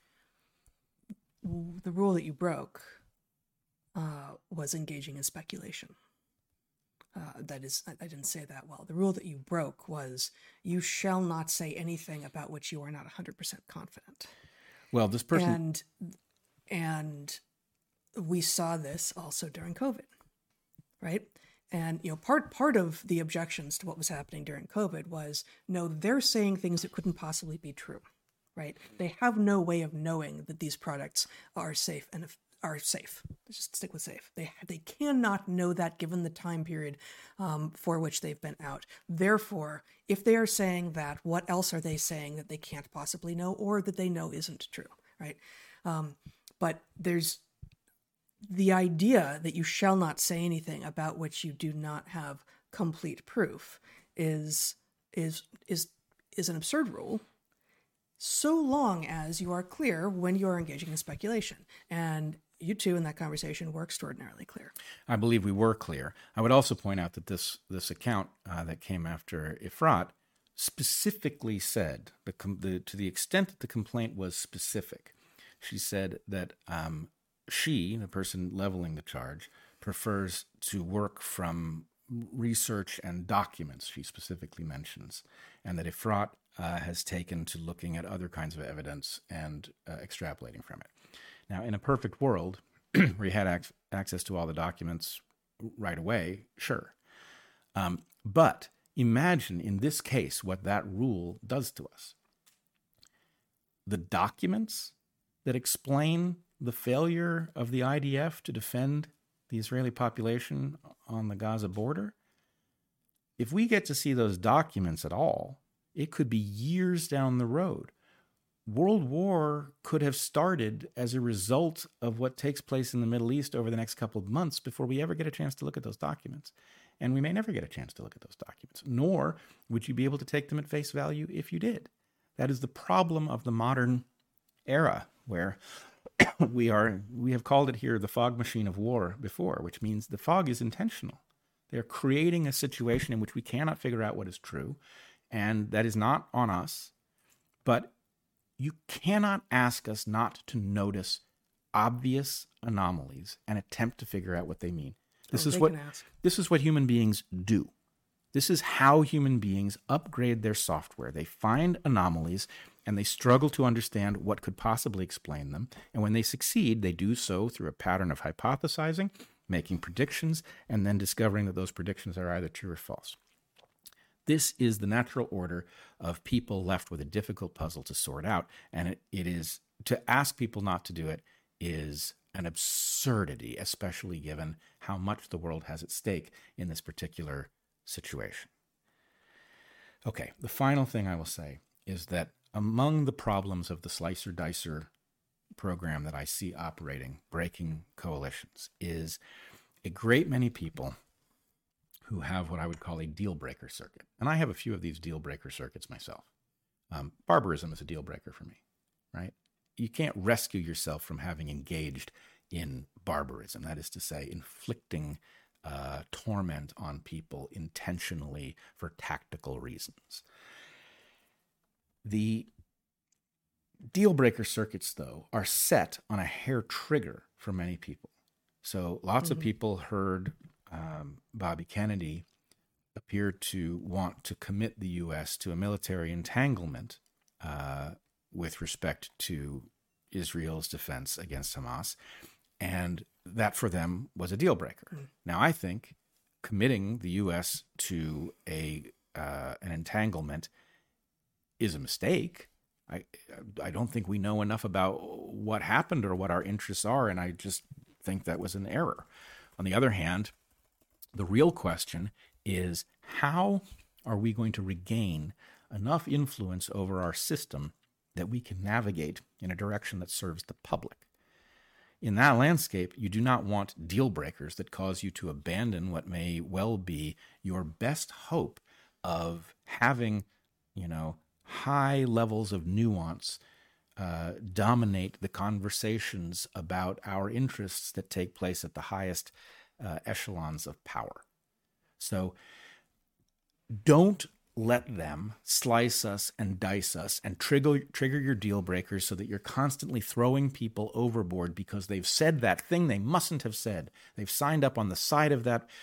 [SPEAKER 2] The rule that you broke was engaging in speculation. That is, I didn't say that well. The rule that you broke was you shall not say anything about which you are not 100% confident.
[SPEAKER 1] Well, this person...
[SPEAKER 2] And we saw this also during COVID, right? And, part of the objections to what was happening during COVID was, no, they're saying things that couldn't possibly be true, right? They have no way of knowing that these products are safe and are safe. Let's just stick with safe. They cannot know that given the time period for which they've been out. Therefore, if they are saying that, what else are they saying that they can't possibly know or that they know isn't true, right? But there's the idea that you shall not say anything about which you do not have complete proof is an absurd rule, so long as you are clear when you are engaging in speculation. And you two in that conversation were extraordinarily clear.
[SPEAKER 1] I believe we were clear. I would also point out that this account that came after Efrat specifically said, to the extent that the complaint was specific, she said that she, the person leveling the charge, prefers to work from research and documents, she specifically mentions, and that Efrat has taken to looking at other kinds of evidence and extrapolating from it. Now, in a perfect world, where you had access to all the documents right away, sure. But imagine in this case what that rule does to us. The documents that explain the failure of the IDF to defend the Israeli population on the Gaza border, if we get to see those documents at all, it could be years down the road. World War could have started as a result of what takes place in the Middle East over the next couple of months before we ever get a chance to look at those documents. And we may never get a chance to look at those documents, nor would you be able to take them at face value if you did. That is the problem of the modern era, where we have called it here the fog machine of war before, which means the fog is intentional. They're creating a situation in which we cannot figure out what is true, and that is not on us. But you cannot ask us not to notice obvious anomalies and attempt to figure out what they mean. This is what human beings do. This is how human beings upgrade their software. They find anomalies and they struggle to understand what could possibly explain them. And when they succeed, they do so through a pattern of hypothesizing, making predictions, and then discovering that those predictions are either true or false. This is the natural order of people left with a difficult puzzle to sort out. And it is, to ask people not to do it is an absurdity, especially given how much the world has at stake in this particular situation. Okay, the final thing I will say is that among the problems of the slicer-dicer program that I see operating, breaking coalitions, is a great many people who have what I would call a deal-breaker circuit. And I have a few of these deal-breaker circuits myself. Barbarism is a deal-breaker for me, right? You can't rescue yourself from having engaged in barbarism. That is to say, inflicting torment on people intentionally for tactical reasons. The deal-breaker circuits, though, are set on a hair trigger for many people. So lots of people heard Bobby Kennedy appear to want to commit the U.S. to a military entanglement with respect to Israel's defense against Hamas, and that for them was a deal breaker. Now, I think committing the U.S. to an entanglement is a mistake. I don't think we know enough about what happened or what our interests are, and I just think that was an error. On the other hand, the real question is, how are we going to regain enough influence over our system that we can navigate in a direction that serves the public? In that landscape, you do not want deal breakers that cause you to abandon what may well be your best hope of having, high levels of nuance dominate the conversations about our interests that take place at the highest echelons of power. So don't let them slice us and dice us and trigger your deal breakers so that you're constantly throwing people overboard because they've said that thing they mustn't have said. They've signed up on the side of that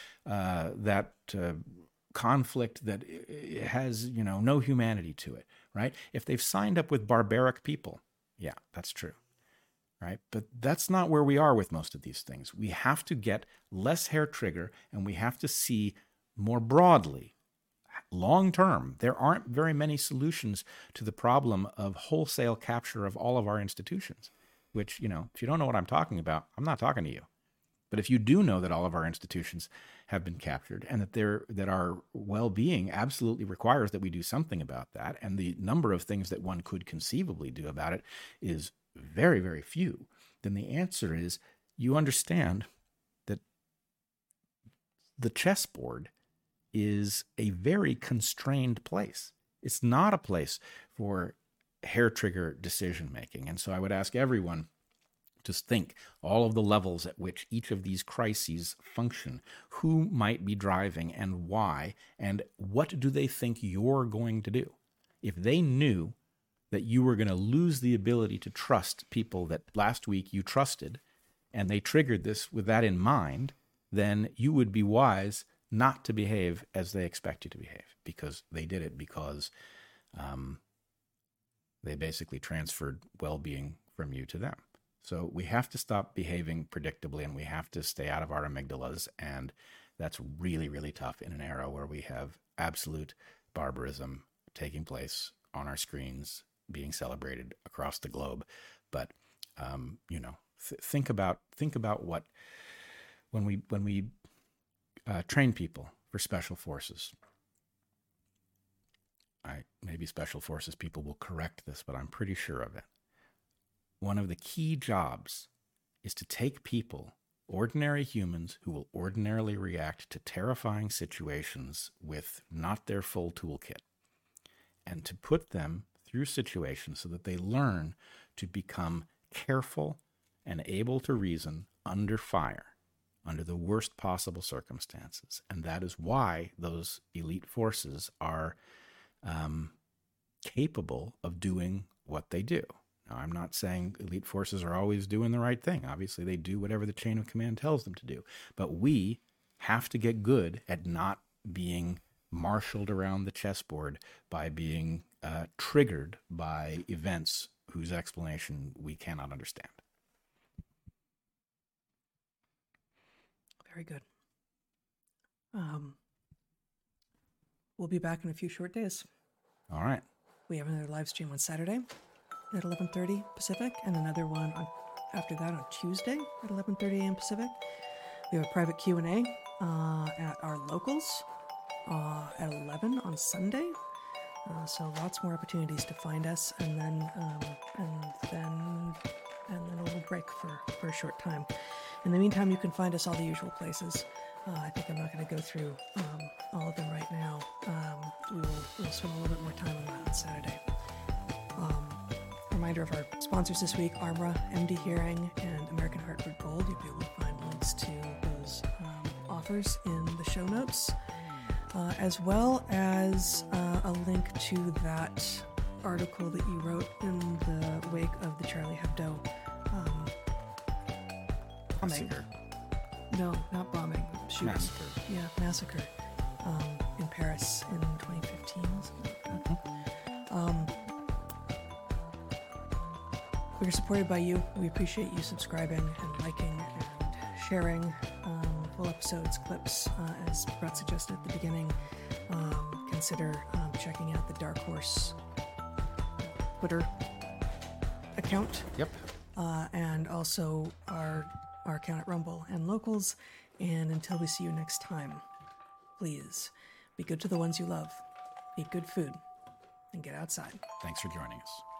[SPEAKER 1] conflict that has no humanity to it, right? If they've signed up with barbaric people, yeah, that's true, right? But that's not where we are with most of these things. We have to get less hair trigger, and we have to see more broadly, long term. There aren't very many solutions to the problem of wholesale capture of all of our institutions, which, if you don't know what I'm talking about, I'm not talking to you. But if you do know that all of our institutions have been captured and that our well-being absolutely requires that we do something about that, and the number of things that one could conceivably do about it is very, very few, then the answer is you understand that the chessboard is a very constrained place. It's not a place for hair trigger decision making. And so I would ask everyone to think all of the levels at which each of these crises function, who might be driving and why, and what do they think you're going to do. If they knew that you were going to lose the ability to trust people that last week you trusted, and they triggered this with that in mind, then you would be wise not to behave as they expect you to behave, because they did it because they basically transferred well-being from you to them. So we have to stop behaving predictably, and we have to stay out of our amygdalas, and that's really, really tough in an era where we have absolute barbarism taking place on our screens, being celebrated across the globe. But think about what when we train people for special forces. Maybe special forces people will correct this, but I'm pretty sure of it. One of the key jobs is to take people, ordinary humans who will ordinarily react to terrifying situations with not their full toolkit, and to put them through situations so that they learn to become careful and able to reason under fire, under the worst possible circumstances. And that is why those elite forces are capable of doing what they do. Now, I'm not saying elite forces are always doing the right thing. Obviously, they do whatever the chain of command tells them to do. But we have to get good at not being marshaled around the chessboard by being triggered by events whose explanation we cannot understand.
[SPEAKER 2] Very good. We'll be back in a few short days.
[SPEAKER 1] All right.
[SPEAKER 2] We have another live stream on Saturday at 11:30 Pacific, and another one after that on Tuesday at 11:30 a.m. Pacific. We have a private Q&A at our locals at 11 on Sunday. So lots more opportunities to find us, and then a little break for a short time. In the meantime, you can find us all the usual places. I think I'm not going to go through all of them right now. We'll spend a little bit more time on that on Saturday. Reminder of our sponsors this week: Armra, MD Hearing, and American Hartford Gold. You'll be able to find links to those offers in the show notes, as well as a link to that article that you wrote in the wake of the Charlie Hebdo bombing. No, not bombing. Shooting.
[SPEAKER 1] Massacre.
[SPEAKER 2] Yeah, massacre in Paris in 2015. We're supported by you. We appreciate you subscribing and liking and sharing full episodes, clips, as Brett suggested at the beginning. Consider checking out the Dark Horse Twitter account.
[SPEAKER 1] Yep.
[SPEAKER 2] And also our account at Rumble and Locals. And until we see you next time, please be good to the ones you love, eat good food, and get outside.
[SPEAKER 1] Thanks for joining us.